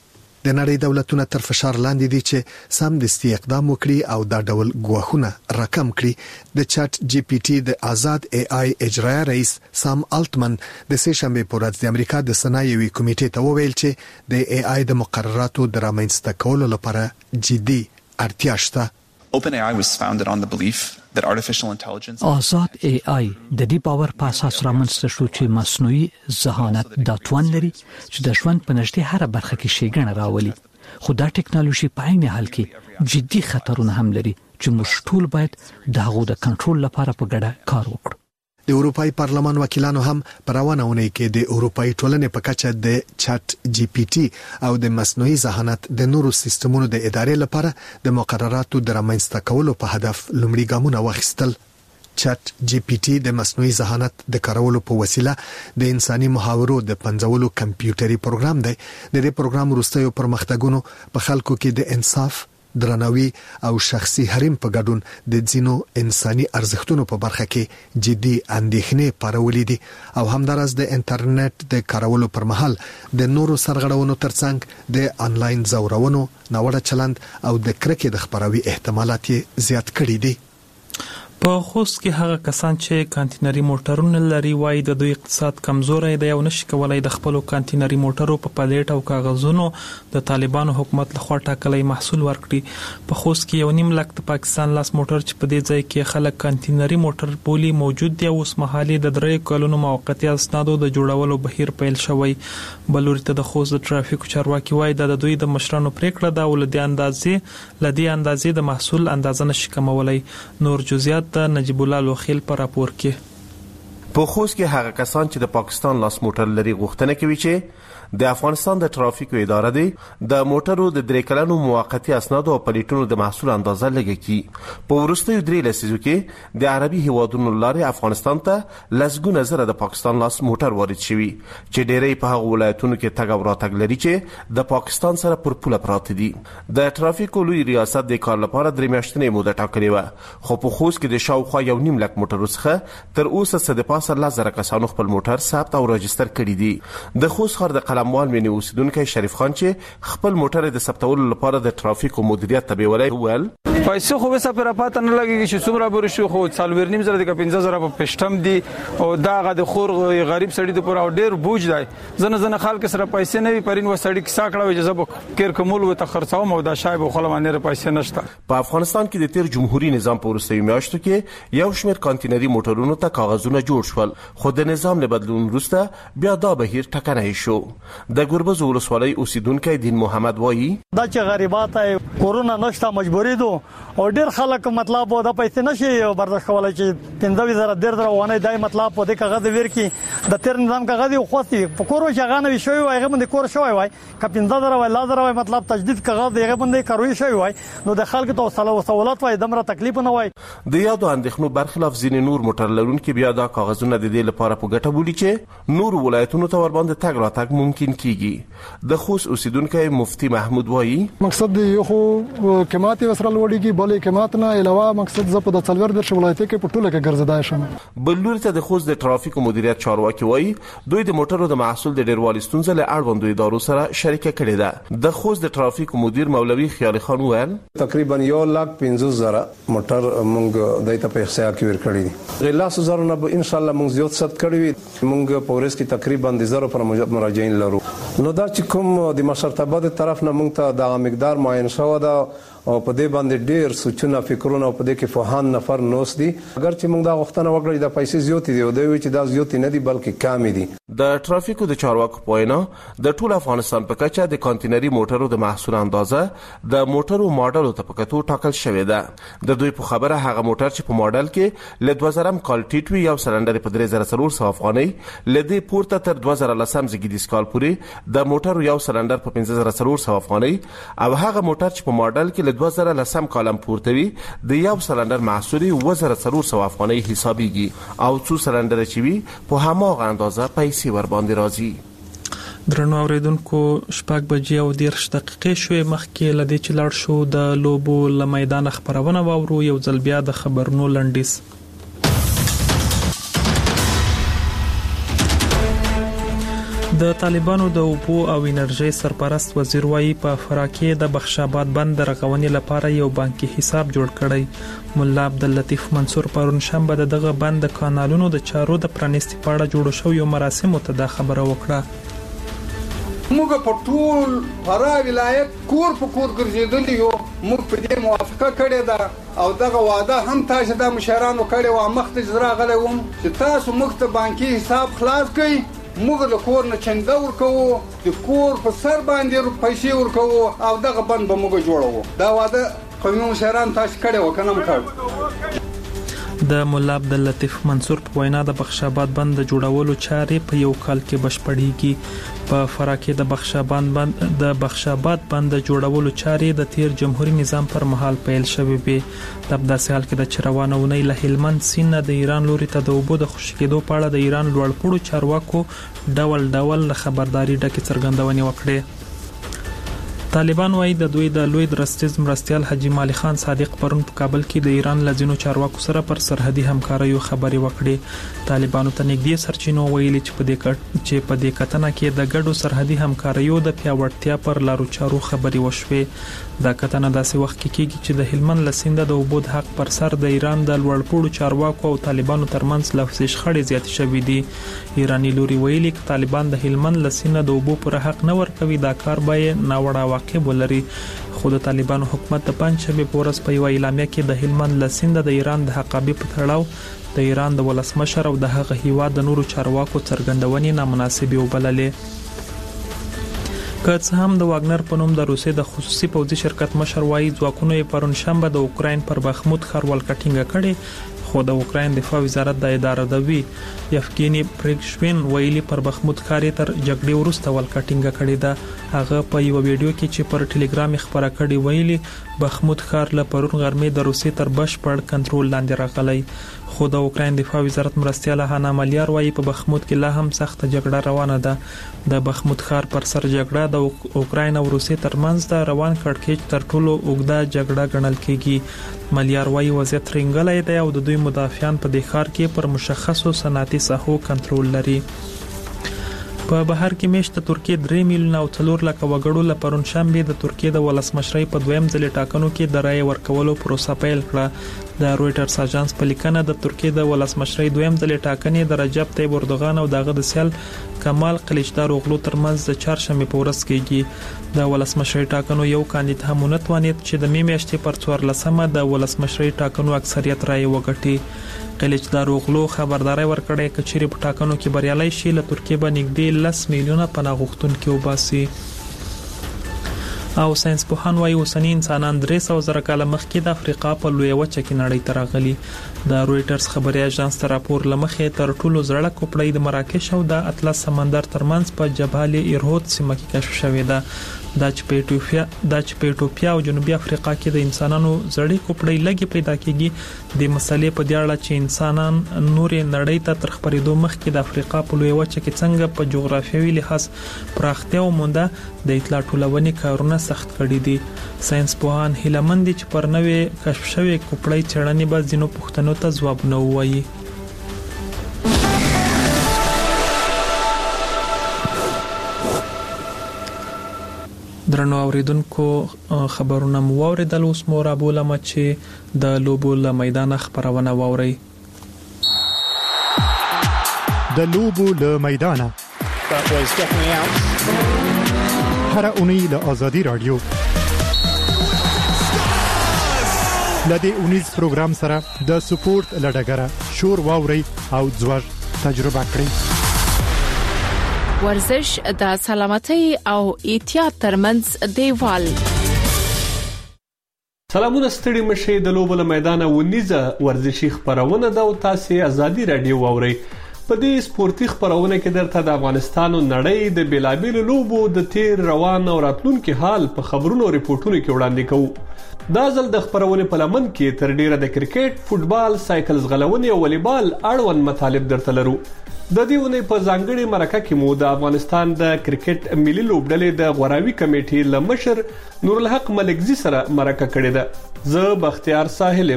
د نړۍ دولتونه تر فشار لاندې دي چې سم دستي اقدام وکړي او دا ډول ګواښونه راکم کړي. د چات جی پی ټی د آزاد ای آی اجرایي رئیس سام الټمن د سه شنبه په ورځ د امریکا د صنایعي کمیټې ته وویل چې د ای آی د مقرراتو د رامنځته کولو لپاره جدي اړتیا شته. OpenAI was founded on the belief that artificial intelligence آزاد ای آی د دې باور په اساس رامنځته شو چې مصنوعي ذهانت دا توان لري چې د ژوند په نږدې هر برخه کې ښېګڼه راولي. خو دا ټکنالوژي په عین حال کې جدي خطرونه هم لري چې موږ ټول باید د هغو د کنټرول لپاره په ګډه کار وکړو. د اروپای پارلمان وکیلانو هم پر روانه ونې کې د اروپای ټولنې په کچه د چات جی پی ټی او د مصنوعي ذهانت د نورو سیستمونو د ادارې لپاره د مقرراتو د رامنځته کولو په هدف لومړی ګامونه واخیستل. چات جی پی ټی د مصنوعي ذهانت د کارولو په وسیله د انساني محاورو د پنځولو کمپیوټري پروګرام دی. د دې پروګرام وروستیو پرمختګونو په خلکو کې د انصاف درناوي او شخصي حریم په ګډون د ځینو انساني ارزښتونو په برخه کې جدي اندېښنې پارولې دي او همدارس د انټرنیټ د کارولو پر مهال د نورو سرغړونو ترڅنګ د انلاین زورونو ناوړه چلند او د کرکې د خبروي احتمالات زیات کړي دي. په خوست کې هغه کسان چې کانتینري موټرونه لري وایي د دوی اقتصاد کمزوري دی او نشي کولای د خپل کانتینري موټرو په پلیټ او کاغذونو د طالبانو حکومت لخوا ټاکلي محصول ورکړي. په خوست کې یو نیم لک د پاکستان لاس موټر چې په دې ځای کې خلک کانتینري موټر بولی موجود دی او اوس مهالي د درې کلونو موقتی اسنادو د جوړولو بهیر پیل شوی. بلوري ته د خوست د ټرافیک چارواکي وایي د دوی د مشرانو پریکړه دا ول د اندازې لدی اندازې د محصول اندازه نشي کمولای. نور جزئیات د نجیب الله لوخیل پر راپور کې. په خوست کې هغه کسان چې د پاکستان لاس موټر لري غوښتنه کوي چې د افغانستان د ټرافیکو اداره دی د موټرو د درې کلنو موقتی اسنادو او پلیټونو د محصول اندازه لګي. په ورستیو درې لسیزو کې د عربي هیوادونو لارې افغانستان ته لسګونه زره د پاکستان لاس موټر وارد شوي چې ډېری په هغو ولایتونو کې تګ او راتګ لري چې د پاکستان سره پر پوله پراته دي. د ټرافیکو لوی ریاست د کار لپاره درې میاشتنې موده ټاکلې وه خو په خوست کې د شاوخوا یو نیم لک موټرو څخه تر اوسه څه د پاسه لس زره کسانو خپل موټر ثبت او راجستر کړي دي. د خوست ښار د قلموال مینې اوسیدونکی شریف خان چې خپل موټر د ثبتولو لپاره د ټرافیکو مدیریت ته بیولای وویل پیسې خو وسه پر پاته نه لګیږي چې څومره بر شو خو څلور نیم زره د پنځه زره په پښتم دي او داغه د خور غریب سړی د پر او ډیر بوج دی. زنه زنه خلک سره پیسې نه وي پرین و سړی کیسه کړو اجازه به کیر کومول و ته خرڅاو مو دا شایب خو لمانه پیسې نشته. په افغانستان کې د تیر جمهوریت نظام په وروستیو میاشتو کې یو شمېر کانتینري موټرونو ته کاغذونه جوړ شول خو د نظام له بدلون وروسته بیا دا بهیر ټکنی شو. د ګربز ولسوالۍ اوسیدونکی دین محمد وایي دا چې غریبات کورونا نشته مجبوری دو او ډیر خلک مطلب دا پیسې نشي برداشت کولای چې پنځه زره ډیر درونه دای مطلب په دې کاغذ ورکی د تیر نظام کاغذ خو خوستي په کورو شغانه وي شوی وای غو باندې کور شوی وای ک پنځه زره وای لا زره وای مطلب تجدید کاغذ یې باندې کاروي شوی وای نو د خلکو ته وسله وسولات وای دمره تکلیف نه وای. د یادو اندېښنو برخلاف ځینې نور موټر لرونکي بیا دا کاغذونه د دې لپاره په ګټه بولي چې نور ولایتونو ته ور باندې تګ راتګ ممکن کیږي. د خوست اوسیدونکو مفتی محمود وایي مقصد یو خو کمات وسره لوړیږي بلې کمات نه علاوه مقصد ز په د څلور د ولایت کې په ټوله کې ګرځیدای شم. بلور ته د خوست د ټرافیک مدیریت چارواکي وایي دوی د موټرو د محصول د ډیروالي ستونزې له اړوندو ادارو سره شریکه کړې ده. د خوست د ټرافیک مدیر مولوي خیال خان وویل تقریبا یو لک پنځه زره موټر موږ دایته په احصاء کې ورکړی دي. غلاس زره نه ان شاء الله موږ زیات صد کړی موږ په ورځ کې تقریبا د زره پر مراجعین لرو. نو دا چې کوم د مشرتابه د طرف نه موږ ته د مقدار معین شوی دا او په دې باندې ډیر سوچونه فکرونه په دې کې فهان نفر نوس دي. اگر چې موږ دا غوښتنه وکړو د پیسې زیات دي او دوی چې دا زیات نه دي بلکې کم دي. د ټرافیکو د چارواکو په وینا د ټول افغانستان په کچه د کانټینري موټرو د محصول اندازه د موټرو ماډل ته په کتو ټاکل شوې ده. د دوی په خبره هغه موټر چې په ماډل کې ل دوه زره کال ټیټ وي یو سلندر په درې زره څلور سوه افغانۍ لدې پورته تر دوه زره لسم زیږدي کال پورې د موټرو یو سلندر په پنځه زره څلور سوه افغانۍ او هغه موټر چې په ماډل کې ل دوه زره لسم کالم پورته وي د یو سلندر محصول اوه زره څلور سوه افغانۍ حسابيږي او څو سلندر چې وي په هماغه اندازه پیسې ور باندې راځي. درنو اوریدونکو شپږ بجې او دېرش دقیقې شوې مخکې لدې چې لاړ شو د لوبو له میدان خبرونه واورو یو ځل بیا د خبرونو لنډیز. د طالبانو د اوبو او انرژي سرپرست وزیر وایي په فراکې د بخشاباد بند رغونې لپاره یو بانکي حساب جوړ کړی. مولا عبداللطیف منصور پرون شنبه دغه بند د کانالونو د چارو د پرانیستي پاړه جوړ شو یو مراسم ته د خبره وکړه. موږ په ټول فرا ولایت کور په کور ګرځېدل یو موږ په دې موافقه کړې ده او دغه وعده هم تاسو د مشرانو کړې و مخته زراغله وم چې تاسو موږ ته بانکي حساب خلاص کړئ. موږ له کور نه چنده ورکوو د کور په سر باندې پیسې ورکوو او دغه بند به موږ جوړوو. دا واده قومي مشران تاسو کړی و کنه مکړ. د مولا عبداللطیف منصور په وینا د بخشاباد بند د جوړولو چارې په یو کال کې بشپړېږي. په فرا کې د بخشاباد بند د بخشاباد بند د جوړولو چارې د تیر جمهوریت نظام پر مهال پیل شوې وې. د داسې حال کې د چروانونې له هلمند سیند د ایران لوري ته د اوبو د خوشی کېدو په اړه د ایران لوړپوړو چارواکو ډول ډول خبرداري ډکه څرګندونې وکړې. طالبان وايي د دوی د لوی درستیز مرستيال حاجی مالی خان صادق پرون په کابل کې د ایران لزینو چارواکو سره پر سرحدي همکاریو خبري وکړي. طالبانو ته نږدې سرچینو ویلي چې په دې کټ چې په دې کتنه کې د ګډو سرحدي همکاریو د پیاوړتیا پر لارو چارو خبري وشوي. دا کتنه داسې وخت کې کیږي چې د هلمند لسیند د اوبو د حق پر سر د ایران د لوړپوړو چارواکو او طالبانو ترمنځ لفظي شخړې زیات شوې دي. ایرانی لوري ویلي چې طالبان د هلمند لسیند د اوبو پر حق نه ورکوي دا کار به ناوړه واقع ولري. خو د طالبانو حکومت د پنځشنبه په ورځ په یو اعلامیه کې د هلمند لسیند د ایران د حقابې په تړاو د ایران د ولسمشر او د هغه هیواد د نورو چارواکو څرګندونې نامناسبې وبللې. که څه هم د واګنر په نوم د روسي د خصوصي پوځي شرکت مشر وایي ځواکونو یې پرون شنبه د اوکراین پر بخمود ښار ولکټینګ کړي. خو د اوکراین دفاع وزارت د اداره دوی یفګینی پریګشوین ویلي پر بخمود ښار تر جګړې وروسته ولکټینګ کړي ده. هغه په یو ویډیو کې چې پر ټلګرام خبره کړې ویلي بخمود ښار له پرون غرمې د روسي تر بشپړ کنټرول لاندې راغلی. خو د اوکراین دفاع وزارت مرستيال هانا مالیار وایي په بخمود کې لا هم سخت جګړه روانه ده. د بخمود ښار پر سر جګړه د اوکراین او روسي ترمنځ د روان کړکېچ تر ټولو اوږده جګړه ګڼل کیږي. مالیار وایي وضعیت رنګلای دی او د دوی مدافعان په دې ښار کې پر مشخصو صنعتي ساحو کنټرول لري. په بهر کې میشت ترکیه درې میلیونه او څلور لک وګړو لپاره شنبه د ترکیه د ولسمشرۍ په دویم ځل ټاکنو کې د رای ورکولو پروسه پیل کړه. د رويټرز اژانس په لیکنه د ترکیه د ولسمشرۍ دویم ځل ټاکنې د رجب طیب اردوغان او دغه د سیال کمال قلیچدار اوغلو ترمنځ د چهارشنبه په ورځ کېږي. د ولسمشرۍ ټاکنو یو کاندید هم نتوانید چې د می میاشتې پر څوارلسمه د ولسمشرۍ ټاکنو اکثریت رای وګټي. قلیچدار اوغلو خبرداري ورکړې چې چیرې په ټاکنو کې بریالي شي له ترکیه به نږدې لس میلیونه پناه غوښتونکي وباسي. او ساينس پوهان وايي اوسنی انسانان درې سوه زره کاله مخکې د افریقا په لوی وچه کې نړۍ ته راغلي. د رويټرز خبري اژانس تر راپور لمخې تر ټولو زړه کوپړۍ د مراکش او د اطلس سمندر ترمنځ په جبال ایرهود سیمه کې کشف شوې ده. دا چې په ایتوپیا دا چې په ایتوپیا او جنوبي افریقا کې د انسانانو زړې کوپړې لګي پیدا کیږي د مسلې په اړه چې انسانان نورې نړۍ ته تر خبرېدو مخکې د افریقا په لوی وچه کې څنګه په جغرافیوي لحاظ پراختیا ومونده د اطلاع ټولونې کارونه سخت کړي دي ساينس پوهان هیله مند دي چې پر نوې کشف شوی کوپړې څېړنې به ځینو پوښتنو ته ځواب نه ووایي. درنو اوریدونکو خبرونه مو اوریدل اوس مو را بولم چې د لوبو له میدان خبرونه ووري. د لوبو له میدان هر اونۍ له آزادی رادیو لدی اونیز پروګرام سره د سپورت لډګره شور واوري او ځوړ تجربه کړئ. ورزش د سلامتۍ او احتیاط ترمنځ دیوال. سلامونه ستړي مشه د لوبو له میدان ونیزه ورزشي خبرونه دا او تاسو ازادي رادیو واوري. په دې سپورتي خبرونه کې درته د افغانستان او نړۍ د بیلابیل لوبو د تیر روان او راتلونکو حال په خبرونو او ریپورتونو کې وړاندې کوو. دا ځل د خبرونه په لمن کې تر ډیره د کرکټ، فوتبال، سایکل ځغلونې او والیبال اړوند مطالب درته لرو. د دې ونې په ځانګړي مرکه کې مو د افغانستان د کرکټ ملي لوبډلې د غوراوي کمیټې لمشر نور الحق ملکزي سره مرکه کړې ده. زه بختیار ساحل.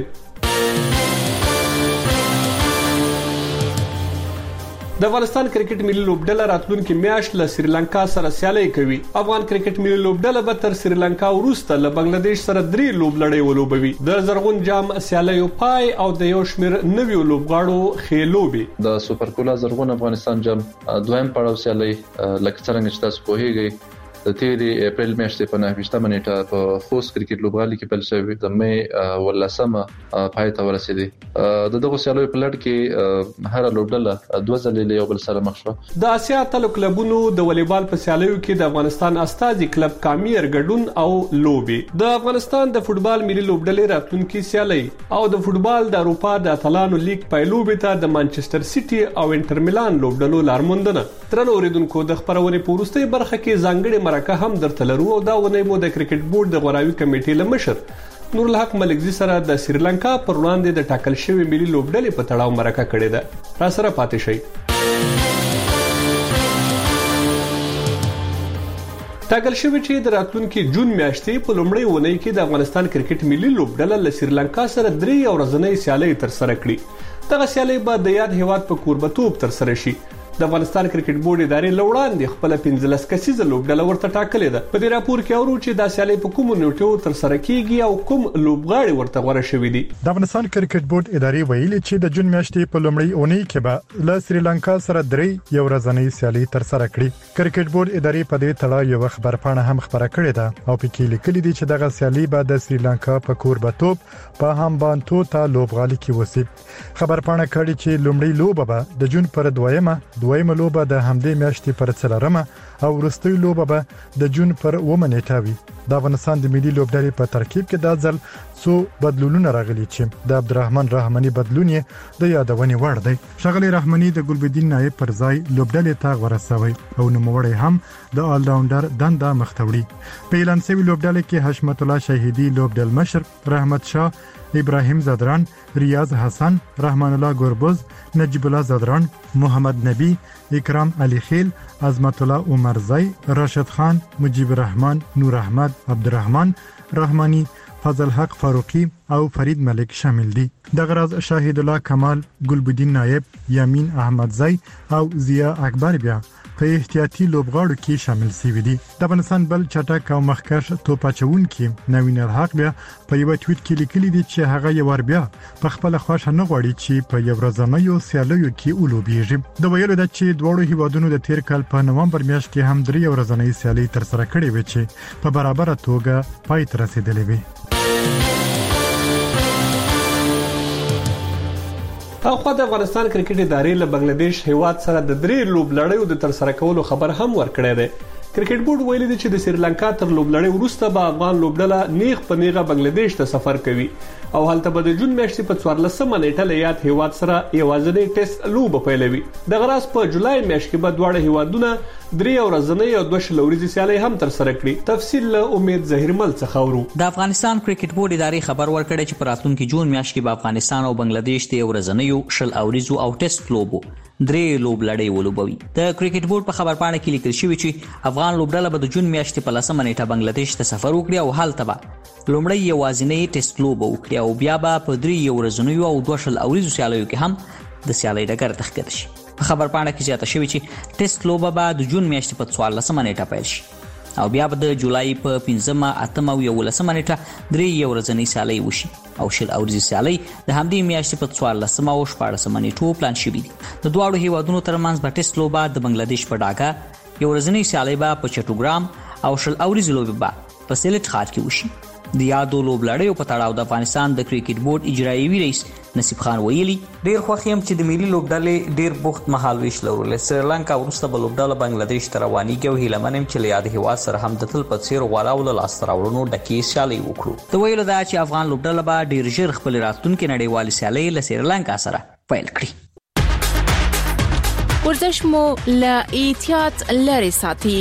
د افغانستان کرکټ ملي لوبډله راتلونکي میاشت له سریلانکا سره سیالي کوي. افغان کرکټ ملي لوبډله به تر سریلانکا وروسته له بنگلاديش سره درې لوبلړۍ ولوبوي. د زرغون جام سیالیو پای او د یو شمیر نویو لوبغاړو خېلوبي. د سوپر کولا زرغون افغانستان جام دویم پړاو سیالي لکه څنګه چې تاسو پوهیږئ د تیری اپریل میاشتې په نهه نیټه په خوست کرکټ لوبغالي کې پیل شوی د مې ولسمه پای ته ورسېدي. د دغه سیالیو په لړ کې هر لوبډله دوه ځلې یو بل سره مخ شو. د آسیا اتلو کلبونو د والیبال په سیالیو کې د افغانستان استازي کلب کامیر ګډون او لوبي. د افغانستان د فوتبال ملي لوبډلې راتلونکي سیالي او د فوتبال د اروپا د اتلانو لیگ پایلوبي ته د مانچستر سیټي او انټر میلان لوبډلو لارموندنه. تر اوریدونکو د خبرونې په وروستۍ برخه کې ځانګړي مرکه هم درته لرو او دا ونې مو د کرکټ بورډ د غوراوي کمیټې لمشر نور الحق ملکزي سره د سریلانکا پر وړاندې د ټاکل شوی ملي لوبډلې په تړاو مرکه کړې ده. را سره پاتې شئ. ټاکل شوی چې د راتلونکي جون میاشتې په لومړۍ ونې کې د افغانستان کرکټ ملي لوبډله له سریلانکا سره درې ورځنۍ سیالي تر سره کړي. دغه سیالي به د یاد هیواد په کوربتوب تر سره شي. د افغانستان کرکټ بورډ ادارې لوړاندې خپل پنځلس کسیزه لوبډله ورته ټاکلې ده. په دې راپور کې اورو چې دا سیالي په کوم نیټو تر سره کیږي او کوم لوبغاړي ورته غوړه شوی دي. د افغانستان کرکټ بورډ ادارې ویلي چې د جون میاشتې په لومړۍ اونۍ کې به له سریلانکا سره درې یو ورځنۍ سیالي تر سره کړي. کرکټ بورډ ادارې په دې تړاو یو خبرپاڼه هم خبره کړې ده او په کې لیکلي دي چې دغه سیالي به د سریلانکا په کوربتوب په همبانتو ته لوبغالي کې وسی. خبرپاڼه کړي چې لومړی لوبه به د جون پر دویمه دویمه لوبه د همدې میاشتې پر څلورمه او وروستۍ لوبه به د جون پر اوومه نیټه وي. د افغانستان د ملي لوبډلې په ترکیب کې دا ځل څو بدلونونه راغلي چې د عبدالرحمن رحماني بدلون یې د یادونې وړ دی. ښاغلی رحماني د ګلبدین نایب پر ځای لوبډلې ته ورسوي او نوموړی هم د آل راونډر دنده مختوړي. په اعلان شوی لوبډلې کې حشمت الله شهیدی لوبډل مشر، رحمت شاه، ابراهیم زادران، ریاض حسن، رحمان الله گربز، نجیب الله زادران، محمد نبی، اکرام علی خیل، عظمت الله عمرزی، راشد خان، مجیب الرحمن، نور احمد، عبدالرحمن رحمانی، فضل حق فاروقی او فرید ملک شامل دي. د غراز شاهد الله کمال، ګلبدین نایب، یامین احمدزی او ضیا اکبر بیا په احتیاطي لوبغاړو کې شامل شوي دي. د افغانستان بل چټک او مخکښ توپ اچوونکي نوین الحق بیا په یو ټویټ کې لیکلي دي چې هغه یو ور بیا په خپل خوښه نه غواړي چې په یو ورځنیو سیالیو کې ولوبېږي. د ویلو د چې دوړو هیوادونو د تیر کال په نومبر میاشت کې هم درې ورځنۍ سیالي تر سره کړې وې چې په برابر توګه پای ته رسیدلې وې. اخو د افغانستان کرکټ ادارې له بنگلاديش هیواد سره د درې لوبلړیو د تر سره کولو خبر هم ورکړی دی. کرکټ بورډ ویلي دی چې د سریلانکا تر لوبلړۍ وروسته به افغان لوبډله نیغ په نیغه بنگلاديش ته سفر کوي او هلته به د جون میاشتې په څوارلسمه نیټه له یاد هیواد سره یوازینی ټیسټ لوبه پیلوي. دغه راز په جولای میاشت کې به دواړه هیوادونه درې ورځنۍ او دوه شل ورځې سیالۍ هم تر سره کړي. تفصیل له امید ظهیرمل څخه اورو. د افغانستان کرکټ بورډ ادارې خبر ورکړی چې په راتلونکي جون میاشت کې به افغانستان او بنگلاديش د ورځنیو شل ورځو او ټیسټ لوبو درې لوبلړۍ ولوبوي. د کرکټ بورډ په خبرپاڼه کې لیکل شوی چې افغان لوبډله به د جون میاشتې په لسمه نیټه بنگلاديش ته سفر وکړي او هلته به لومړی یوازینۍ ټیسټ لوبه وکړي او بیا به په درې ورځنیو او دوه شل ورځو سیالیو کې هم د سیالۍ ډګر ته ښکته شي. په خبرپاڼه کې زیاته شوی چې ټیسټ لوبه به د جون میاشتې په څوارلسمه نیټه پیل شي او بیا به د جولای په پنځمه اتمه او یولسمه نیټه درې ورځنۍ سیالۍ وشي او شل ورځې سیالۍ د همدې میاشتې په څوارلسمه او شپاړسمه نیټو پلان شوي دي. د دواړو هیوادونو ترمنځ به ټیسټ لوبه د بنگلاديش په ډاکا، یو ورځنۍ سیالۍ به په چټوګرام او شل ورځې لوبه به په سیلټ ښار کې وشي. د یادو لوبلړیو په تړاو د افغانستان د کرکټ بورډ اجرایوي رئیس نصیب خان ویلي ډیر خوښ یم چې د ملي لوبډلې ډیر بوخت مهالويش لرل. سریلانکا وروسته به لوبډله بنگلاديش ته روانېږي او هیله منم چې له یاد هیواد سره هم د تل په څیر غوره او له لاسته راوړنو ډکې سیالۍ وکړو. د ویلو دا چې افغان لوبډله به ډیر ژر خپل راتلونکي نړیوالې سیالۍ له سریلانکا سره پیل کړي. ورزش مو له احتیاط لري ساتي.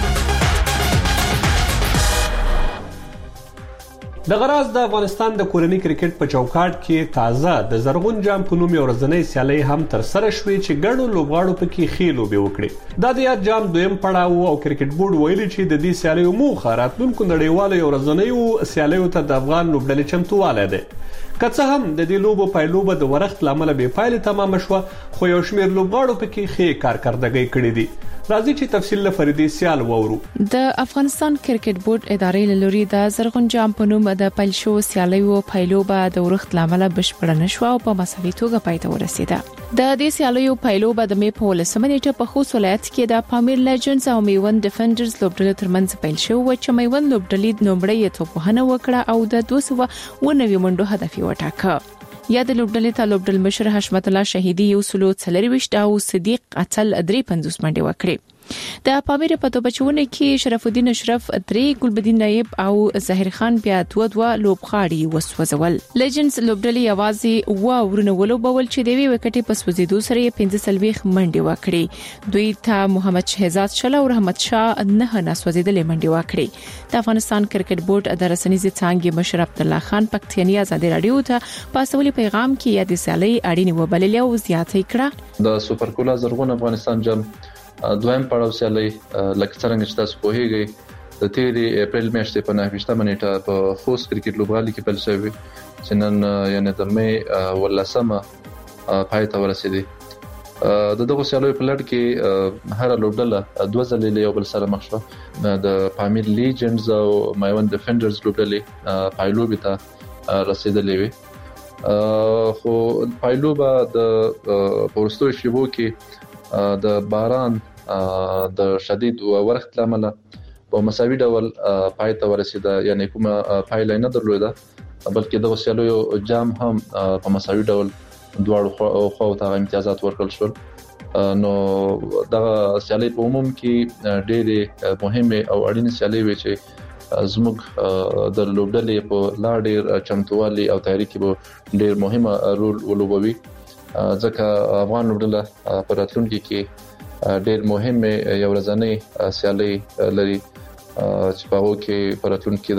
د غراز د افغانستان د کورنۍ کرکټ په چوکاټ کې تازه د زرغون جام په نوم یو ورځنۍ سیالۍ هم تر سره شوې چې ګڼو لوبغاړو پکې ښې لوبې وکړې. دا د یاد جام دویم پړاو او کرکټ بورډ ویلي چې د دې سیالیو موخه راتلونکو نړیوالو یو ورځنیو سیالیو ته د افغان لوبډلې چمتووالی دی. که څه هم د دې لوبو پایلوبه د ورښت له امله بې پایلې تمامه شوه خو یو شمېر لوبغاړو پکې ښې کارکردګۍ کړې دي. راځي چې تفصیل له فریدي سیال وورو. د افغانستان کرکټ بورډ ادارې له لوري د زرغون جام په نوم د پیل شو سیالیو پایلوبه د ورښت لامل بشپړه نشو او په مساوي توګه پای ته ورسیده. د دې سیالیو پایلوبه د مې په ولسمه نیټه په خوست ولایت کې د پامیر لیجنډز او میوند ډیفندرز لوبډلو ترمنځ پیل شو چې میوند لوبډلې نومړی توپخانه وکړه او د دوه سوه اووه نوي منډو هدف وټاکه. یا د لوبډلې ته لوبډل مشر حشمت الله شهیدی یو سلو څلرويشت او صدیق اتل درې پنځوس منډې وکړې. د پامیر په توپچونه کې شرف الدین اشرف درې، ګلبدین نایب او ظاهر خان بیا دوه دوه لوبغاړي وسوځول. لیجنډز لوبډلې یوازې و ورونه ولوبول چې د وی وکټې په سوځېدو سره پنځه سلويخ منډې وکړې. دوی ته محمد شهزاد شل او رحمت شاه نه نسوځېدلې منډې وکړې. د افغانستان کرکټ بورډ د رسنیزې څانګې مشر عبد الله خان پکتیانی آزاد رادیو ته په سولې پیغام کې یاد سیالۍ اړینې وبللې او زیاتې کړه. د سوپر کولا زرغون افغانستان جام دویم پړاو سیالۍ لکه څنګه چې تاسو پوهیږئ د تیرې اپریل میاشتې په نهه ویشتمه نیټه په خوست کرکټ لوبغالي کې پیل شوی چې نن یعنی د مې ولسمه پای ته ورسېده. د دغه سیالیو په لړ کې هر لوبډله دوه ځلې له یو بل سره مخ شوه. د پامیر لیجنډز او میوند ډیفندرز لوبډلې پایلوبې ته رسیدلې وي خو پایلوبه د پورستو شیبو کې د باران د شدید ورښت لامل په مساوي ډول پای ته ورسیده، یعنی کومه پایله نه درلوده بلکې د سیالیو جام هم په مساوي ډول دواړو خواو ته امتیازات ورکړل شول. نو دا سیالي په عموم کې ډېرې مهمه او اړینه سیالي وي چې زموږ د لوبډلې په لا ډېر چمتووالي او تیاری کې به ډېر مهمه رول ولوبوي ځکه افغان لوبډله په راتلونکي کې ډېر مهمه یو ورځنۍ سیالي لري چې په هغه کې په راتلونکي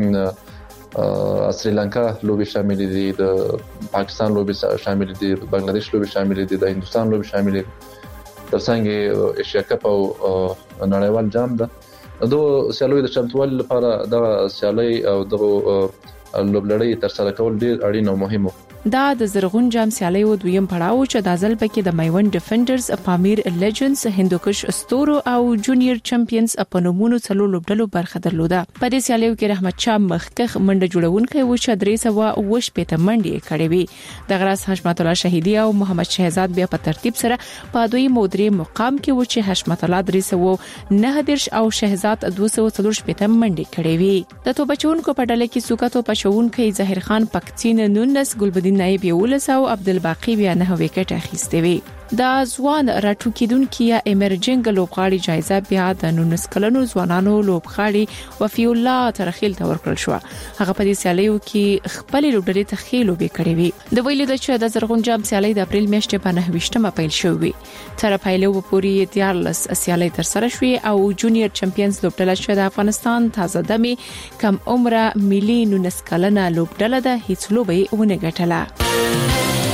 د سریلانکا لوبي شامل دي، د پاکستان لوبي شامل دي، د بنگلاديش لوبي شامل دي، د هندستان لوبي شامل دي، ترڅنګ ایشیا کپ او نړیوال جام ده. دوه سیالي د چمتووالي لپاره د سیالي او د لوبلړۍ تر سره کول ډېر اړین او مهم. دا د زرغون جام سیالیو دویم پړاو چې د ځل پکې د میوند ډیفندرز، پامیر لیجنډز، هندوکش استورو او جونیئر چمپیونز په نومونو څلور لوبډلو برخه درلوده. په دې سیالیو کې رحمت شاه مخکخ منډه جوړونکی و چې درې سوه اووه شپېته منډې کړې وي. د غراس حشمت الله شهیدی او محمد شهزاد بیا په ترتیب سره په دوی مودري مقام کې و چې حشمت الله درې سوه نه دیرش او شهزاد دوه سوه څلور شپېته منډې کړې وي. د توپچونکو په ډله کې سوکاتو پښونکي ظاهر خان پکتین نونس، ګلبدین نایب یولس او عبدالباقی بیا نه وکټ اخیستې وي. د ځوان راټوکیدونکو یا ایمرجنګ لوبغاړي جایزه بیا د نونس کلنو ځوانانو لوبغاړي وفي الله ترخیل ته ورکړل شو. هغه په دې سیالیو کې خپل لوبډلې ته خېلو به کړې وي. د ویلو د چې د زرغون جام سیالي د اپریل میاشتې په نهه ویشتمه پیل شوې. تر پایلو پورې دیارلس سیالي تر سره شوې او جونیور چمپیونز لوبډله چې د افغانستان تازه دمي کم عمره ملي نونس کلنه لوبډله د هیڅ لوبې ونه ګټله.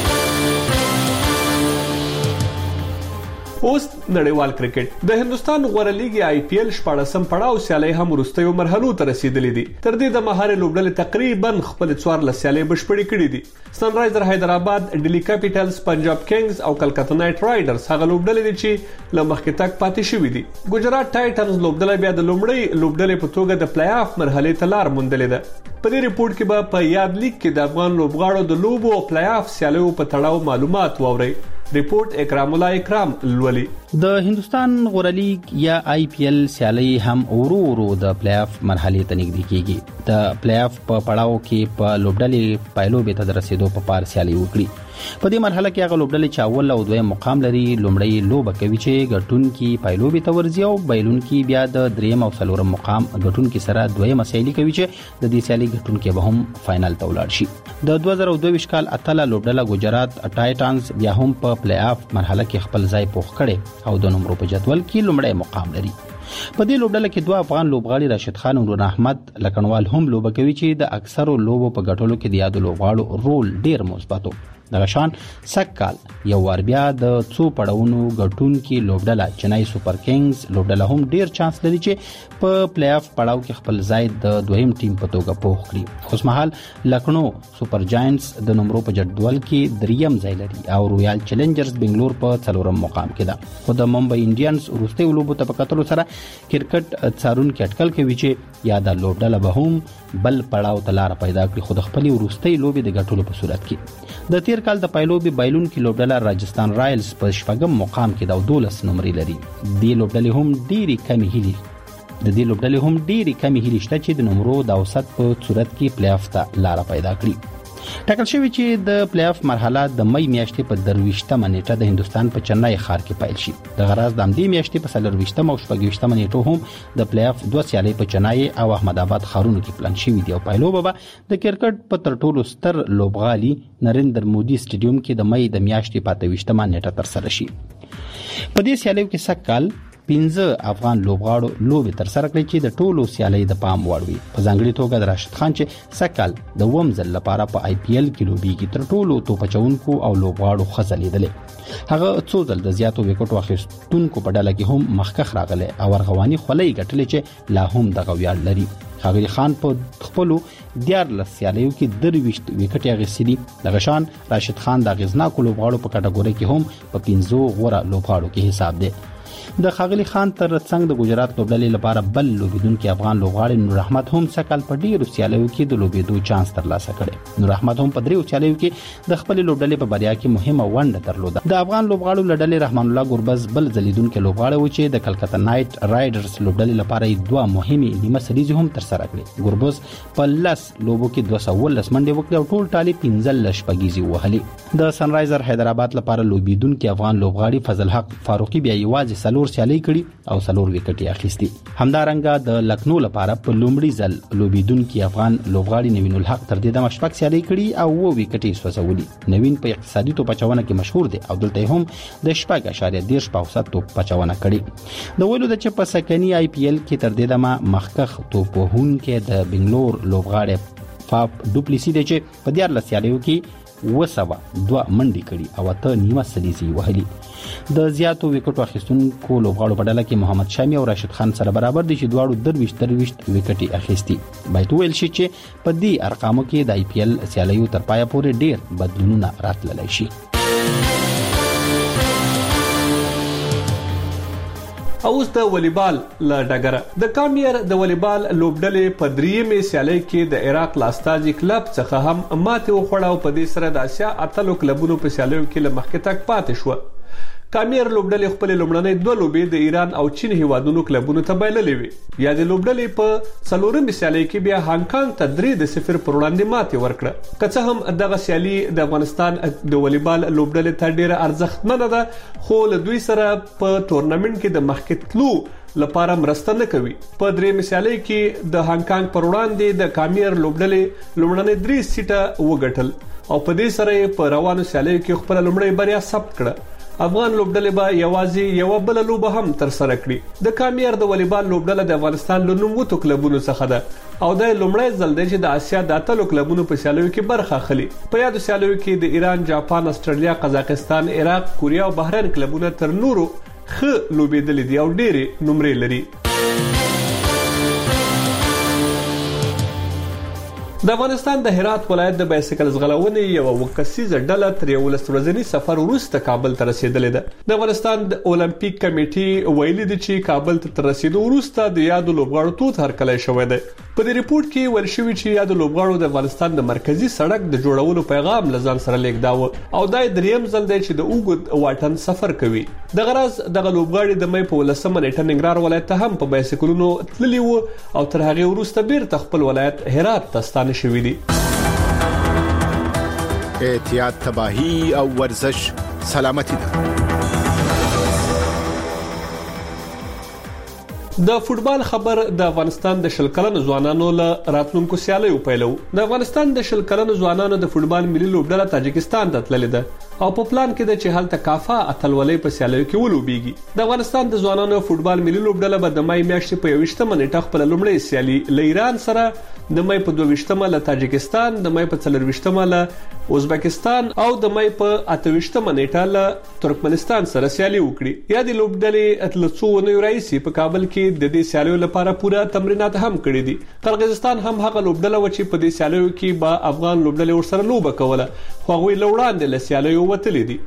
اوس نړیوال کرکټ د هندستان غوړه لیګي آی پی ایل شپږم پړاو سیالي هم وروستیو مرحلو ته رسیدلې دي. تر دې د مهار لوبډلې تقریبا خپل څوار سیالي بشپړې کړې دي. سن رایزر حیدرآباد، ډیلی کیپټلز، پنجاب کینګز او کلکته نایټ رایډرز هغه لوبډلې دي چې لمخکې تک پاتې شوې دي. ګجرات ټایټنز لوبډلې بیا د لومړی لوبډلې په توګه د پلی آف مرحله ته لار موندلې ده. په دې ریپورت کې به په یاد لیک کې د افغان لوبغاړو د لوبو او پلی آف سیالیو په تړاو معلومات واورئ. ریپورت اکرام الله اکرام لولي. د هندستان غوړه لیګ یا آی پی ایل سیالي هم ورو ورو د پلی آف مرحله ته نږدې کیږي. د پلی آف په پړاو کې په لوبډلې پایلو به ته رسیدو په پار سیالي وکړي. په دې مرحله کې هغه لوبډلې چې اول او دویم مقام لري لومړی لوبه کوي چې ګټونکي پایلو به ته ورځي او بایلونکي بیا د دریم او څلورم مقام ګټونکي سره دویمه سیالي کوي چې د دې سیالي ګټونکي به هم فائنل ته ولاړ شي. د دوه زره دوه ویشت کال اتله لوبډله ګجرات ټایټنز بیا هم په پلی آف مرحله کې خپل ځای پوخ کړي او د نمبر په جدول کې لومړی مقام لري. په دې لوبډله کې دوه افغان لوبغاړي راشد خان او نور احمد لکنوال هم لوبه کوي چې د اکثرو لوبو په ګټلو کې د یادو لوبغاړو رول ډیر مثبت و. دغه شان سکال یو ور بیا د څو پړاوونو ګټونکي لوبډله چنای سپر کینګز لوبډله هم ډیر چانس لري چې په پلی آف پړاو کې خپل ځای د دویم ټیم په توګه پوخ کړي. اوس مهال لکنو سپر جاینټس د نمبر په جدول کې دریم ځای لري او رویال چیلنجرز بنگلور په څلورم مقام کې ده. خو د ممبئی انډینز وروستي لوبو ته په کتلو سره کرکټ څارونکي اټکل کوي چې یا د لوبډله به هم بل پړاو ته لار پیدا کړي خو د خپل وروستي لوبي د ګټلو په صورت کې د تیر کال د پایلوبي بایلون کې لوبډله راجستان رایلز په شپږم مقام کې د دولس نمرې لري. د لوبډلې هم ډېری کمی هلي د دې لوبډلې هم ډېری کمی هلي شته چې د نمرو د اوسط په صورت کې پلی آف ته لار پیدا کړي. ټاکل شوی چې د پلی آف مرحله د مې میاشتې په درويشتمه نیټه د هندستان په چنای ښار کې پیل شي. د غراز د امدی میاشتې په څلرويشتمه او شپږويشتمه نیټو هم د پلی آف دوه سیالۍ په چنای او احمد آباد ښارونو کې پلان شوی دی او پایلوبه د کرکټ په تر ټولو ستر لوبغالي نریندر مودي سټیډیوم کې د مې د میاشتې په اتويشتمه نیټه تر سره شي. په دې سیالیو کې سکال پنځه افغان لوبغاړو لوبې تر سره کړې چې د ټولو سیالۍ د پام وړ وي. په ځانګړي توګه د راشد خان چې سکال د اووم ځل لپاره په آی پی ایل کې لوبېږي تر ټولو توپچونکو او لوبغاړو ښه ځلېدلی. هغه څو ځل د زیاتو وکټو اخیستونکو په ډله کې هم مخکښ راغلی او ارغواني خولۍ ګټلې چې لا هم دغه ویاړ لري. ښاغلي خان په خپلو دیارلس سیالیو کې درویشت وکټې اخیستې دي. دغه شان راشد خان د اغېزناکو لوبغاړو په کټګورۍ کې هم په پنځو غوره لوبغاړو کې حساب دی. د خاغلی خان تر څنګ د ګجرات لوبډلې لپاره بل لوبیدونکي افغان لوبغاړي نور احمد هم سکل په ډیرو سیالیو کې د لوبېدو چانس ترلاسه کړي. نور احمد هم په دریو سیالیو کې د خپل لوبډلې په بریا کې مهمه ونډه درلوده. د افغان لوبغاړو لړلې رحمان الله ګربز بل ځلیدونکي لوبغاړي و چې د کلکته نایټ رایډرز لوبډلې لپاره دوه مهمه نیمه سریزي هم تر سره کړې. ګربز په لس لوبو کې دوه سوه ولس منډې وکړې او ټول ټالي پنځه لس شپږیزي وهلې. د سن رایزر حیدرآباد لپاره لوبېدونکي افغان لوبغاړي فضل حق فاروقي بیا یوازې څلور سیالۍ کړي او څلور وکټې اخیستي. همدارنګه د لکنو لپاره په لومړي ځل لوبېدونکي افغان لوبغاړي نوین الحق تر دې دمه شپږ سیالۍ کړي او اووه وکټې سوځولي. نوین په اقتصادي توپچونه کې مشهور دی او دلته هم د شپږ اشاریه دېرش په اوسط توپچونه کړي. د ویلو د چې په سکني آی پی ایل کې تر دې دمه مخکښ توپوهونکي د بنگلور لوبغاړي فاف ډوپلیسي دی چې په دیارلس سیالیو کې وسوه دوه منډې کړي او اته نیمه سلیزي وهلي. د زیاتو وکټو اخیستونکو لوبغاړو په ډله کې محمد شامي او راشد خان سره برابر دي چې دواړو درویشت درویشت وکټې اخیستي. باید ویل شي چې په دې ارقامو کې د آی پی ایل سیالیو تر پایه پورې ډیر بدلونونه راتللی شي. اوس د والیبال له ډګره د کامیر د والیبال لوبډلې په دریمې سیالۍ کې د عراق لاستازي کلب څخه هم ماتې وخوړه او په دې سره د اسیا اتلو کلبونو په سیالیو کې له مخکې تک پاتې شو. کامیر لوبډلې خپل لومړنۍ دوه لوبې د ایران او چین هیوادونو کلبونو ته بایللې وي. یا د لوبډلې په څلورمې سیالۍ کې بیا هانګ کانګ ته درې د صفر پر وړاندې ماتې ورکړه. که څه هم دغه سیالي د افغانستان د والیبال لوبډلې ته ډیره ارزښتمنه ده، خو له دوی سره په تورنمنت کې د مخکې تلو لپاره مرسته نه کوي. په درېمې سیالۍ کې د هانګ کانګ پر وړاندې د کامیر لوبډلې لومړنۍ درې سیټه وګټل او په دې سره په روانو سیالیو کې خپل لومړی بریا ثبت کړه. افغان لوبډلې به یوازې یو بل لوبه هم تر سره کړي. د کامیر د والیبال لوبډله د افغانستان له نوموتو کلبونو څخه ده او د لومړی ځل دی چې د اسیا د اتلو کلبونو په سیالیو کې برخه اخلي. په یادو سیالیو کې د ایران، جاپان، استرالیا، قزاقستان، عراق، کوریا او بحرین کلبونه تر نورو ښه لوبېدلي دي او ډېرې نمرې لري. د افغانستان د هرات ولایت د بایسکل ځغلونې یو وکسیزه ډله تر یو لس ورځني سفر وروسته کابل ته رسیدلې ده. د افغانستان د اولمپیک کمیټې ویلي دی چې کابل ته تر رسیدو وروسته د یادو لوبغاړو توت هرکلی شوی دی. په دې ریپورت کې ویل شوی چې یادو لوبغاړو د افغانستان د مرکزی سړک د جوړولو پیغام لزان سره لیږداوه او دا دریم ځل دی چې د اوږد واټن سفر کوي. د غرض دغه لوبغاړي د مې په ولسمه نیټه ننګرهار ولایت ته هم په بایسکلونو تللي وو او تر هغه وروسته بیرته خپل ولایت هرات ته ستانه شوي دي. احتیاط، تباہی او ورزش سلامتی ده. د فوتبال خبر د افغانستان د شل کلنو ځوانانو له راتلونکو سیالیو پیلو. د افغانستان د شل کلنو ځوانانو د فوتبال ملي لوبډله تاجکستان ته تللې ده او په پلان کې ده چې هلته کافه اتلولۍ په سیالیو کې ولوبېږي. د افغانستان د ځوانانو فوتبال ملي لوبډله به د مای میاشتې په یوویشتمه نیټه خپل لومړی سیالي له ایران سره، د مای په دوه له تاجکستان، د مای په څلور له ازبکستان او د مای په اته نیټه له ترکمنستان سره سیالي وکړي. یا د لوبډلې اتلڅو ونیو رئیسي په کابل کې د دې سیالیو لپاره پوره تمرینات هم کړی دي. قرغیزستان هم هغه لوبډله و چې په دې سیالیو کې به افغان لوبډلې ورسره لوبه کوله، خو هغوی له وړاندې له سیالیو وتلي دي.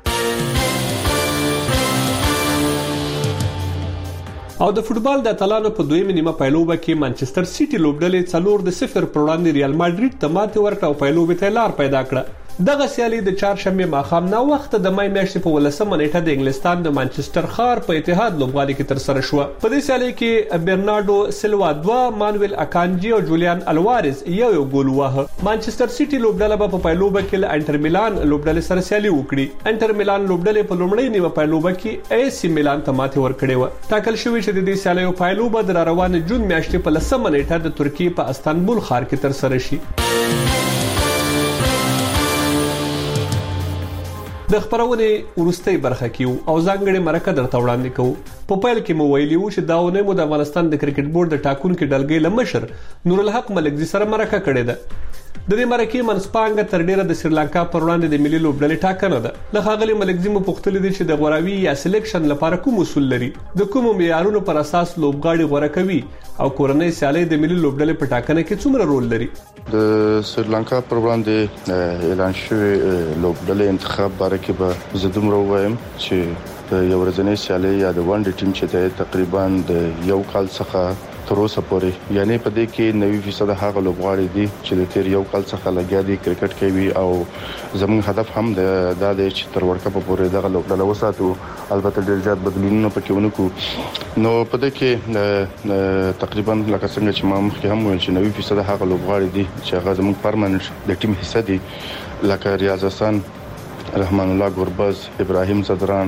او د فوتبال د اتلانو په دویمه نیمه پیلوبه کې مانچستر سیټي لوبډلې څلور د صفر پر وړاندې ریال ماډریډ ته ماتې ورکړه او پیلوبې ته لار پیدا کړه. دغه سیالي د چهارشنبه ماښام نه وخت د مای میاشتې په ولسمه نیټه د انګلستان د مانچستر ښار په اتحاد لوبغالي کې تر سره شوه. په دې سیالي کې برناردو سیلوا دوه، مانویل اکانجی او جولیان الوارز یو یو ګول وواهه. مانچستر سیټي لوبډله په پیلوبه کې له انټر میلان لوبډلې سره سیالي وکړي. انټر میلان لوبډلې په لومړۍ نیمه پیلوبه کې ای سی میلان ته ماتې ورکړې و. ټاکل شوی چې د دې سیالیو پیلوبه د روان جون میاشتې په لسمه نیټه د ترکیې په استانبول ښار کې تر سره شي. د خبرونې ورستۍ برخه کې او ځانګړي مرکه درته وړاندې کوو. په پیل کې مو ویلي وو چې دا ونه مو د افغانستان د کرکټ بورډ د ټاکنې ډلګۍ له مشر نور الحق ملکزي سره مرکه کړې ده. د دې مرکې منسپانګه تر ډیره د سریلانکا پر وړاندې د ملي لوبډلې ټاکنه ده. له ښاغلي ملکزي مو پوښتلي دي چې د غوراوي یا سلیکشن لپاره کوم اصول لري، د کومو معیارونو پر اساس لوبغاړي غوړه کوي او کورنۍ سیالۍ د ملي لوبډلې په ټاکنه کې څومره رول لري. د سریلانکا پر وړاندې اعلان شوی لوبډلې انتخاب باره کې به زه دومره ووایم چې د یو ورځنۍ سیالۍ یا د ون ډے ټیم چې دی تقریبا د یو کال څخه تر اوسه پورې، یعنی په دې کې نوي فیصد هغه لوبغاړي دي چې د تیر یو کال څخه لګیا دي کرکټ کوي او زموږ هدف هم دا دی چې تر ورکه پورې دغه لوبډله وساتو. البته ډېر زیات بدلونونه پکې ونکړو. نو په دې کې تقریبا لکه څنګه چې ما مخکې هم ویل چې نوي فیصد هغه لوبغاړي دي چې هغه زموږ پرمننت د ټیم حصہ دي، لکه ریاض حسن، رحمان الله ګوربز، ابراهیم زدران،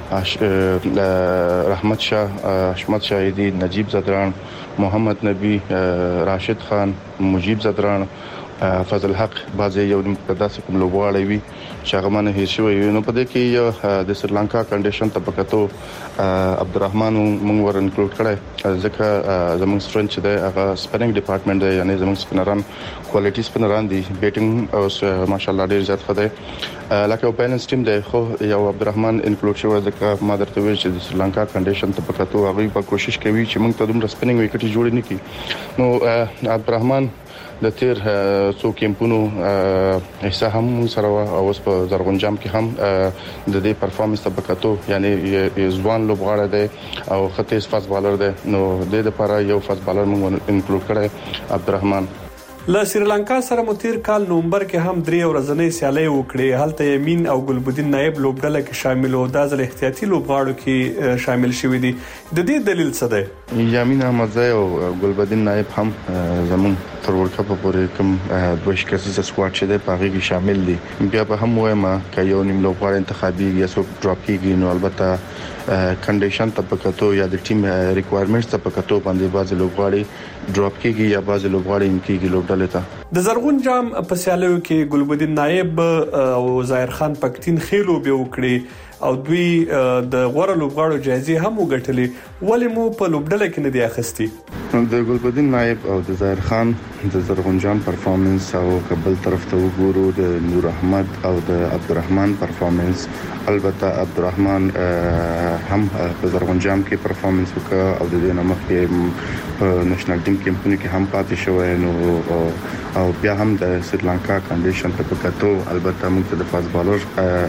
رحمت شاه، حشمت شاهدی، نجیب زدران، محمد نبی، راشد خان، مجیب زدران، فضل حق، بعضی یو داسې کوم لوبغاړي وي چې هغه باندې هیر شوی وي. نو په دې کې د سریلانکا کنډیشن ته پکاتو عبدالرحمن موږ ور انکلود کړی، ځکه زموږ سټرنګ چې دی هغه سپیننګ ډپارټمنټ دی، یعنی زموږ سپینران کوالټي سپینران دي، بیټینګ او ماشاءالله ډیر زیات ښه دی. لکه یو بیلنس ټیم دی، خو یو عبدالرحمن انکلود شوی ځکه ما درته ویل چې د سریلانکا کنډیشن ته پکاتو هغه په کوشش کوي چې موږ ته دومره سپیننګ وکټ جوړ نه کړي. نو عبدالرحمن د تیر څو کیمپونو حصہ هم سره او اوس په زرغونجام کې هم د دې پرفارمنس ته پکاتو، یعنی ځوان لوبغاړی دی او خطیز فاست بالر دی. نو د دې لپاره یو فاست بالر موږ انکلود کړی عبدالرحمن. له سریلانکا سره مو تیر کال نومبر کې هم درې ورځنۍ سیالي وکړې. هلته یمین او ګلبدین نایب لوبډله کې شامل او د ځل احتیاطي لوبغاړو کې شامل شوي دي. د دې دلیل څه دی؟ یمین احمدزی او ګلبدین نایب هم زمون تر ورکه په پورې کوم دوه کسیزه سکواډ چې د پاغي کې شامل دي. بیا به هم وایم چې یو نیم لوبغاړی انتخابي یا څوک ډراپ کیږي نو البته کنډیشن ته پکاتو یا د ټیم ریکوایرمنټس ته پکاتو باندې بعض لوبغاړي ډراپ کیږي یا بعض لوبغاړي ان کیږي لوبډلې ته. د زرغون جام په سیالیو کې ګلبدین نایب او ظاهر خان پکتین خېلو به وکړي او دوی د غوړه لوبغاړو جایزې هم وګټلې. ولې مو په لوبډله کې نه دی اخیستي؟ د ګلبدین نایب او د ظاهر خان د زرغون جام پرفارمنس او قبل طرف ته وګورو د نور احمد او د عبدالرحمن پرفارمنس. البته عبدالرحمن هم په زرغون جام کې پرفارمنس وکړ او د دې نامه کې په نېشنل ټیم کمپونی کې هم پاتې شوی نو او بیا هم د سریلانکا کنډیشن ته پکاتو. البته موږ ته د فاست بالر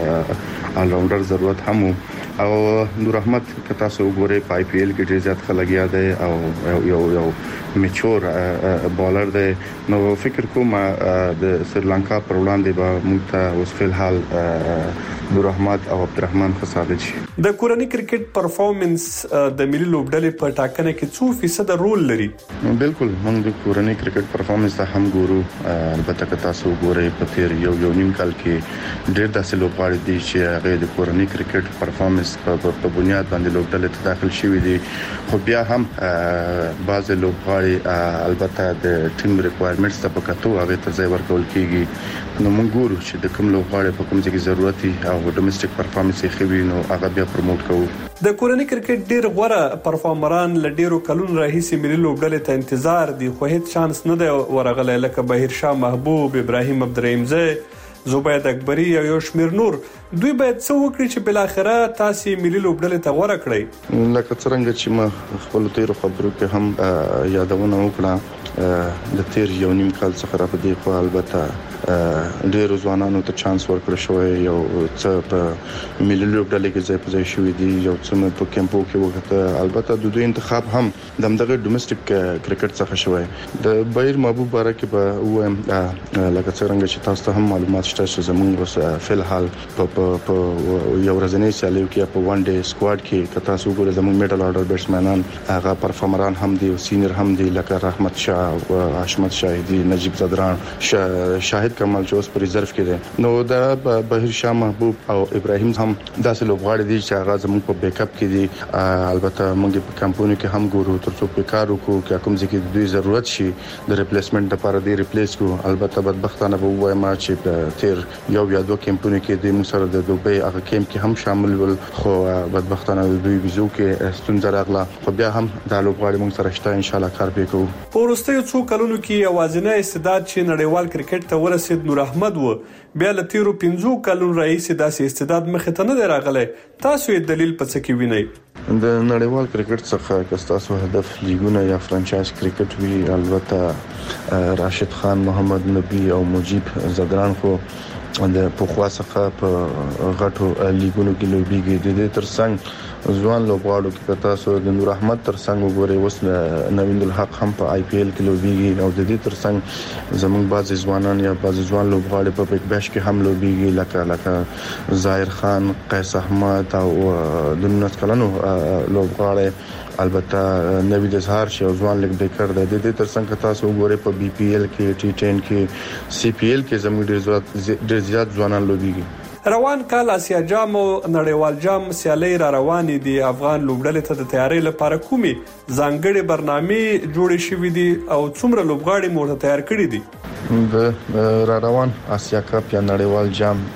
آل راونډر ضرورت هم او نور احمد کتا سو ګوره په آی پی ایل کې ډیر زیات خلګیا دی او یو یو میچور بالر دی. نو فکر کوم د سریلانکا پر وړاندې به موږ ته اوس فل حال نور احمد او عبدالرحمن خصابت شي. د کورنۍ کرکټ پرفارمنس د ملي لوبډلې په ټاکنه کې څو فیصد رول لري؟ بالکل موږ د کورنۍ کرکټ پرفارمنس ته هم ګورو. البته که تاسو ګورئ په تیر یو یو نیم کال کې ډېر داسې لوبغاړي دي چې هغه د کورنۍ کرکټ پرفارمنس په بنیاد باندې لوبډلې ته داخل شوي دي. خو بیا هم بعض لوبغاړي البته د ټیم ریکوایرمنټس ته پکاتو هغه ته ځای ورکول کیږي. نو موږ ګورو چې د کوم لوبغاړي په کوم ځای کې ضرورت دي او ډومېسټک پرفارمنس یې خوي نو هغه بیا پروموټ کوو. د کورنۍ کرکټ ډیر غوړه پرفارمران ل ډیرو کلونو راهیسې ملي لوبډلې ته انتظار دي خو هیڅ چانس نه دی ورغلی لکه بهیر شاه محبوب، ابراهیم عبدالرحیمزی، زبید اکبری او یو شمیر نور. دوی باید څه وکړي چې بل اخره تاسو ملي لوبډلې ته غوړه کړئ؟ لکه څنګه چې ما خپل تیر خبرو کې هم یادونه وکړه د تیر یو نیم کال څخه را پدې خو البته ډېر ځوانانو ته چانس ورکړ شوی. یو څه په ملي لوبډلې کې ځای په ځای شوی دي، یو څه په کیمپو کې وکړه. البته د دوی انتخاب هم د دغه ډومېسټک کرکټ څخه شوی. د بهیر محبوب باره کې به وایم لکه څنګه چې تاسو ته هم معلومات شته چې زموږ اوس فل حال په په یو ورځنۍ سیالیو کې په وان ډے سکواډ کې کتا سو ګور زموږ میډل اورډر بیټسمنان هغه پرفارمران هم دي او سینیئر هم دي لکه رحمت شاه او حشمت شاهدی، نجیب زدران، شاهد کمال چې اوس په ریزرو کې دي. نو دا بهیر شاه محبوب او ابراهیم هم داسې لوبغاړي دي چې هغه زموږ په بیک اپ کې دي. البته موږ په کمپونی کې هم ګورو ترڅو په کار وکړو چې کوم ځکه د دوی ضرورت شي د ریپلیسمنت لپاره دی ریپلیس کو. البته بدبختانه به وایم چې په تیر یو یا دوه کمپونی کې د موږ سره د دوبۍ هغه کیمپ کې هم شامل ول خو بدبختانه د دوی ویزو کې ستونزه راغله. خو بیا هم د لوبغاړي موږ سره شته ان شاء الله کار وکړو. په وروستیو څو کلونو کې اوازنه استعداد چې نړیوال کرکټ ته ورسید نور احمد و. بیا له تیرو پنځو کلونو راهیسې داسې استعداد مخې ته نه دی راغلی. تاسو یې دلیل په څه کې وینئ؟ د نړیوال کرکټ څخه که تاسو هدف لیګونه یا فرانچایز کرکټ وی البته راشد خان، محمد نبی او مجیب زدران خو د پوخوا څخه په غټو لیګونو کې لوبيږي. د دې ترڅنګ ځوان لوبغاړو کې تاسو د نور احمد ترڅنګ وګورئ اوس نویند الحق هم په آی پی ایل کې لوبيږي او د دې ترڅنګ زموږ بعض ځوانان یا بعض ځوان لوبغاړي په بیگ بیش کې هم لوبيږي لکه لکه ظاهر خان، قیس احمد او د نونس کلنو لوبغاړي. البته نوی د زهار شو ځوان لیګ بیکر د دې ترڅنګ تاسو وګورئ په بي پی ایل کې، ټي ټین کې، سی پی ایل کې زموږ ډېر زیات ځوانان لوبيږي. روان کال آسیا جام او نړیوال جام سیالي را روانې دي. افغان لوبډلې ته د تیاری لپاره کومي ځانګړي برنامې جوړې شوې دي او څومره لوبغاړي مو تیار کړی دي؟ د را روان آسیا کپ یا نړیوال جام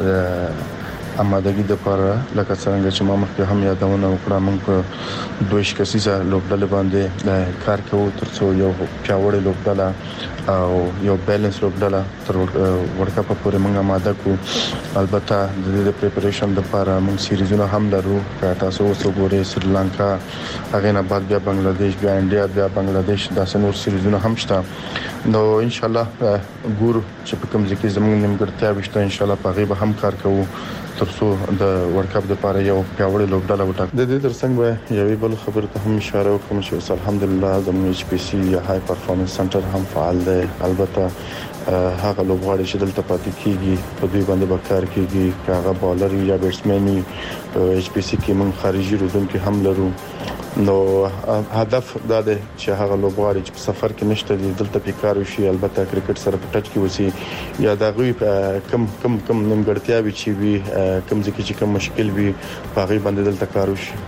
امادګي د لپاره لکه څنګه چې ما مخکې هم یادونه وکړه موږ په دوه کسیزه لوبډلې باندې کار کوو ترڅو یو پیاوړی لوبډله او یو بیلانس لوبډله تر ورکه په پورې موږ آماده کو. البته د دې پریپریشن لپاره موږ سیریزونه هم لرو. تاسو اوس وګورئ سریلانکا، هغه نه بعد بیا بنگلاديش، بیا انډیا، بیا بنگلاديش، دا څنور سیریزونه هم شته. نو ان شاء الله ګورو چې په کوم ځای کې زموږ نیمګړتیا وشته ان شاء الله په غیبه هم کار کوو ترڅو د ورلد کپ لپاره یو پیاوړی لوبډله وټاکي. د دې ترڅنګ به یوې بل خبره ته هم اشاره وکړم چې الحمدلله زموږ ایچ پی سی یا های پرفورمنس سنټر هم فعال دی. البته هغه لوبغاړي چې دلته پاتې کیږي په دوی باندې به کار کیږي، هغه بالر یا بیټسمن ایچ پی سی کې موږ خارجي روزونکي هم لرو. نو هدف دا دی چې هغه لوبغاړي چې په سفر کې نشته دي دلته په کار وشي، البته کرکټ سره په ټچ کې وسی یا دا غوي کم کم کم نیمګړتیاوي چې وي کم ځکه چې کم مشکل وي په غي باندې دلته کار وشي.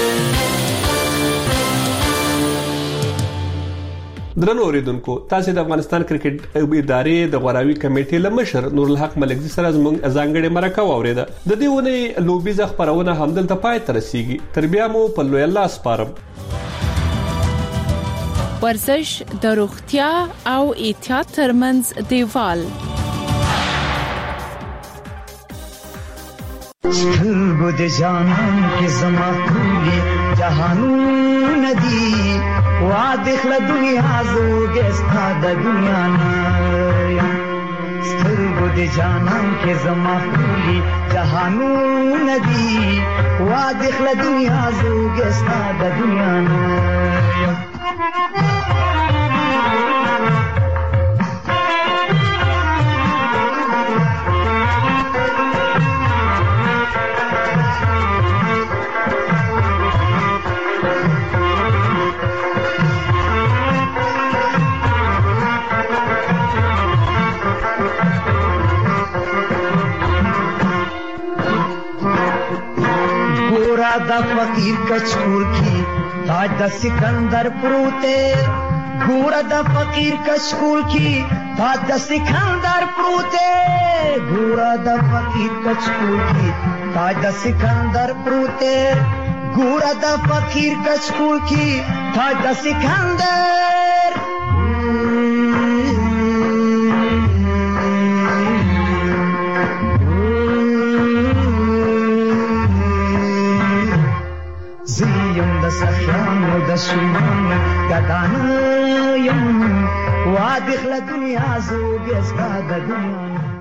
درنو اوریدونکو، تاسو د افغانستان کرکټ ادارې د غوراوي کمیټې لمشر نور الحق ملکزي سره زموږ ځانګړي مرکه واوریده. د دې ونې لوبیزه خبرونه هم دلته پای ته رسیږي. تر بیا مو په لوی الله سپارم. ورزش د روغتیا او احتیاط ترمنځ دیوال. سترګو د جانان کې زما ټولې جهانونه دي، واده خله دنیا زوګه ستا د دنیا نه. سترګو د جانان کې زما ټولې جهانونه دي، واده خله دنیا زوګه ستا د دنیا نه. د فقیر کچکول کی تاج د سکندر پروتے، گورا د فقیر کچکول کی تاج د سکندر پروتے، گورا د فقیر کچکول کی تاج د سکندر پروتے، گورا د فقیر کچکول کی تاج د سکندر. زیم د سخیانو د سلمان گدانه یم، وادخل دنیا زوګستا د دنیا.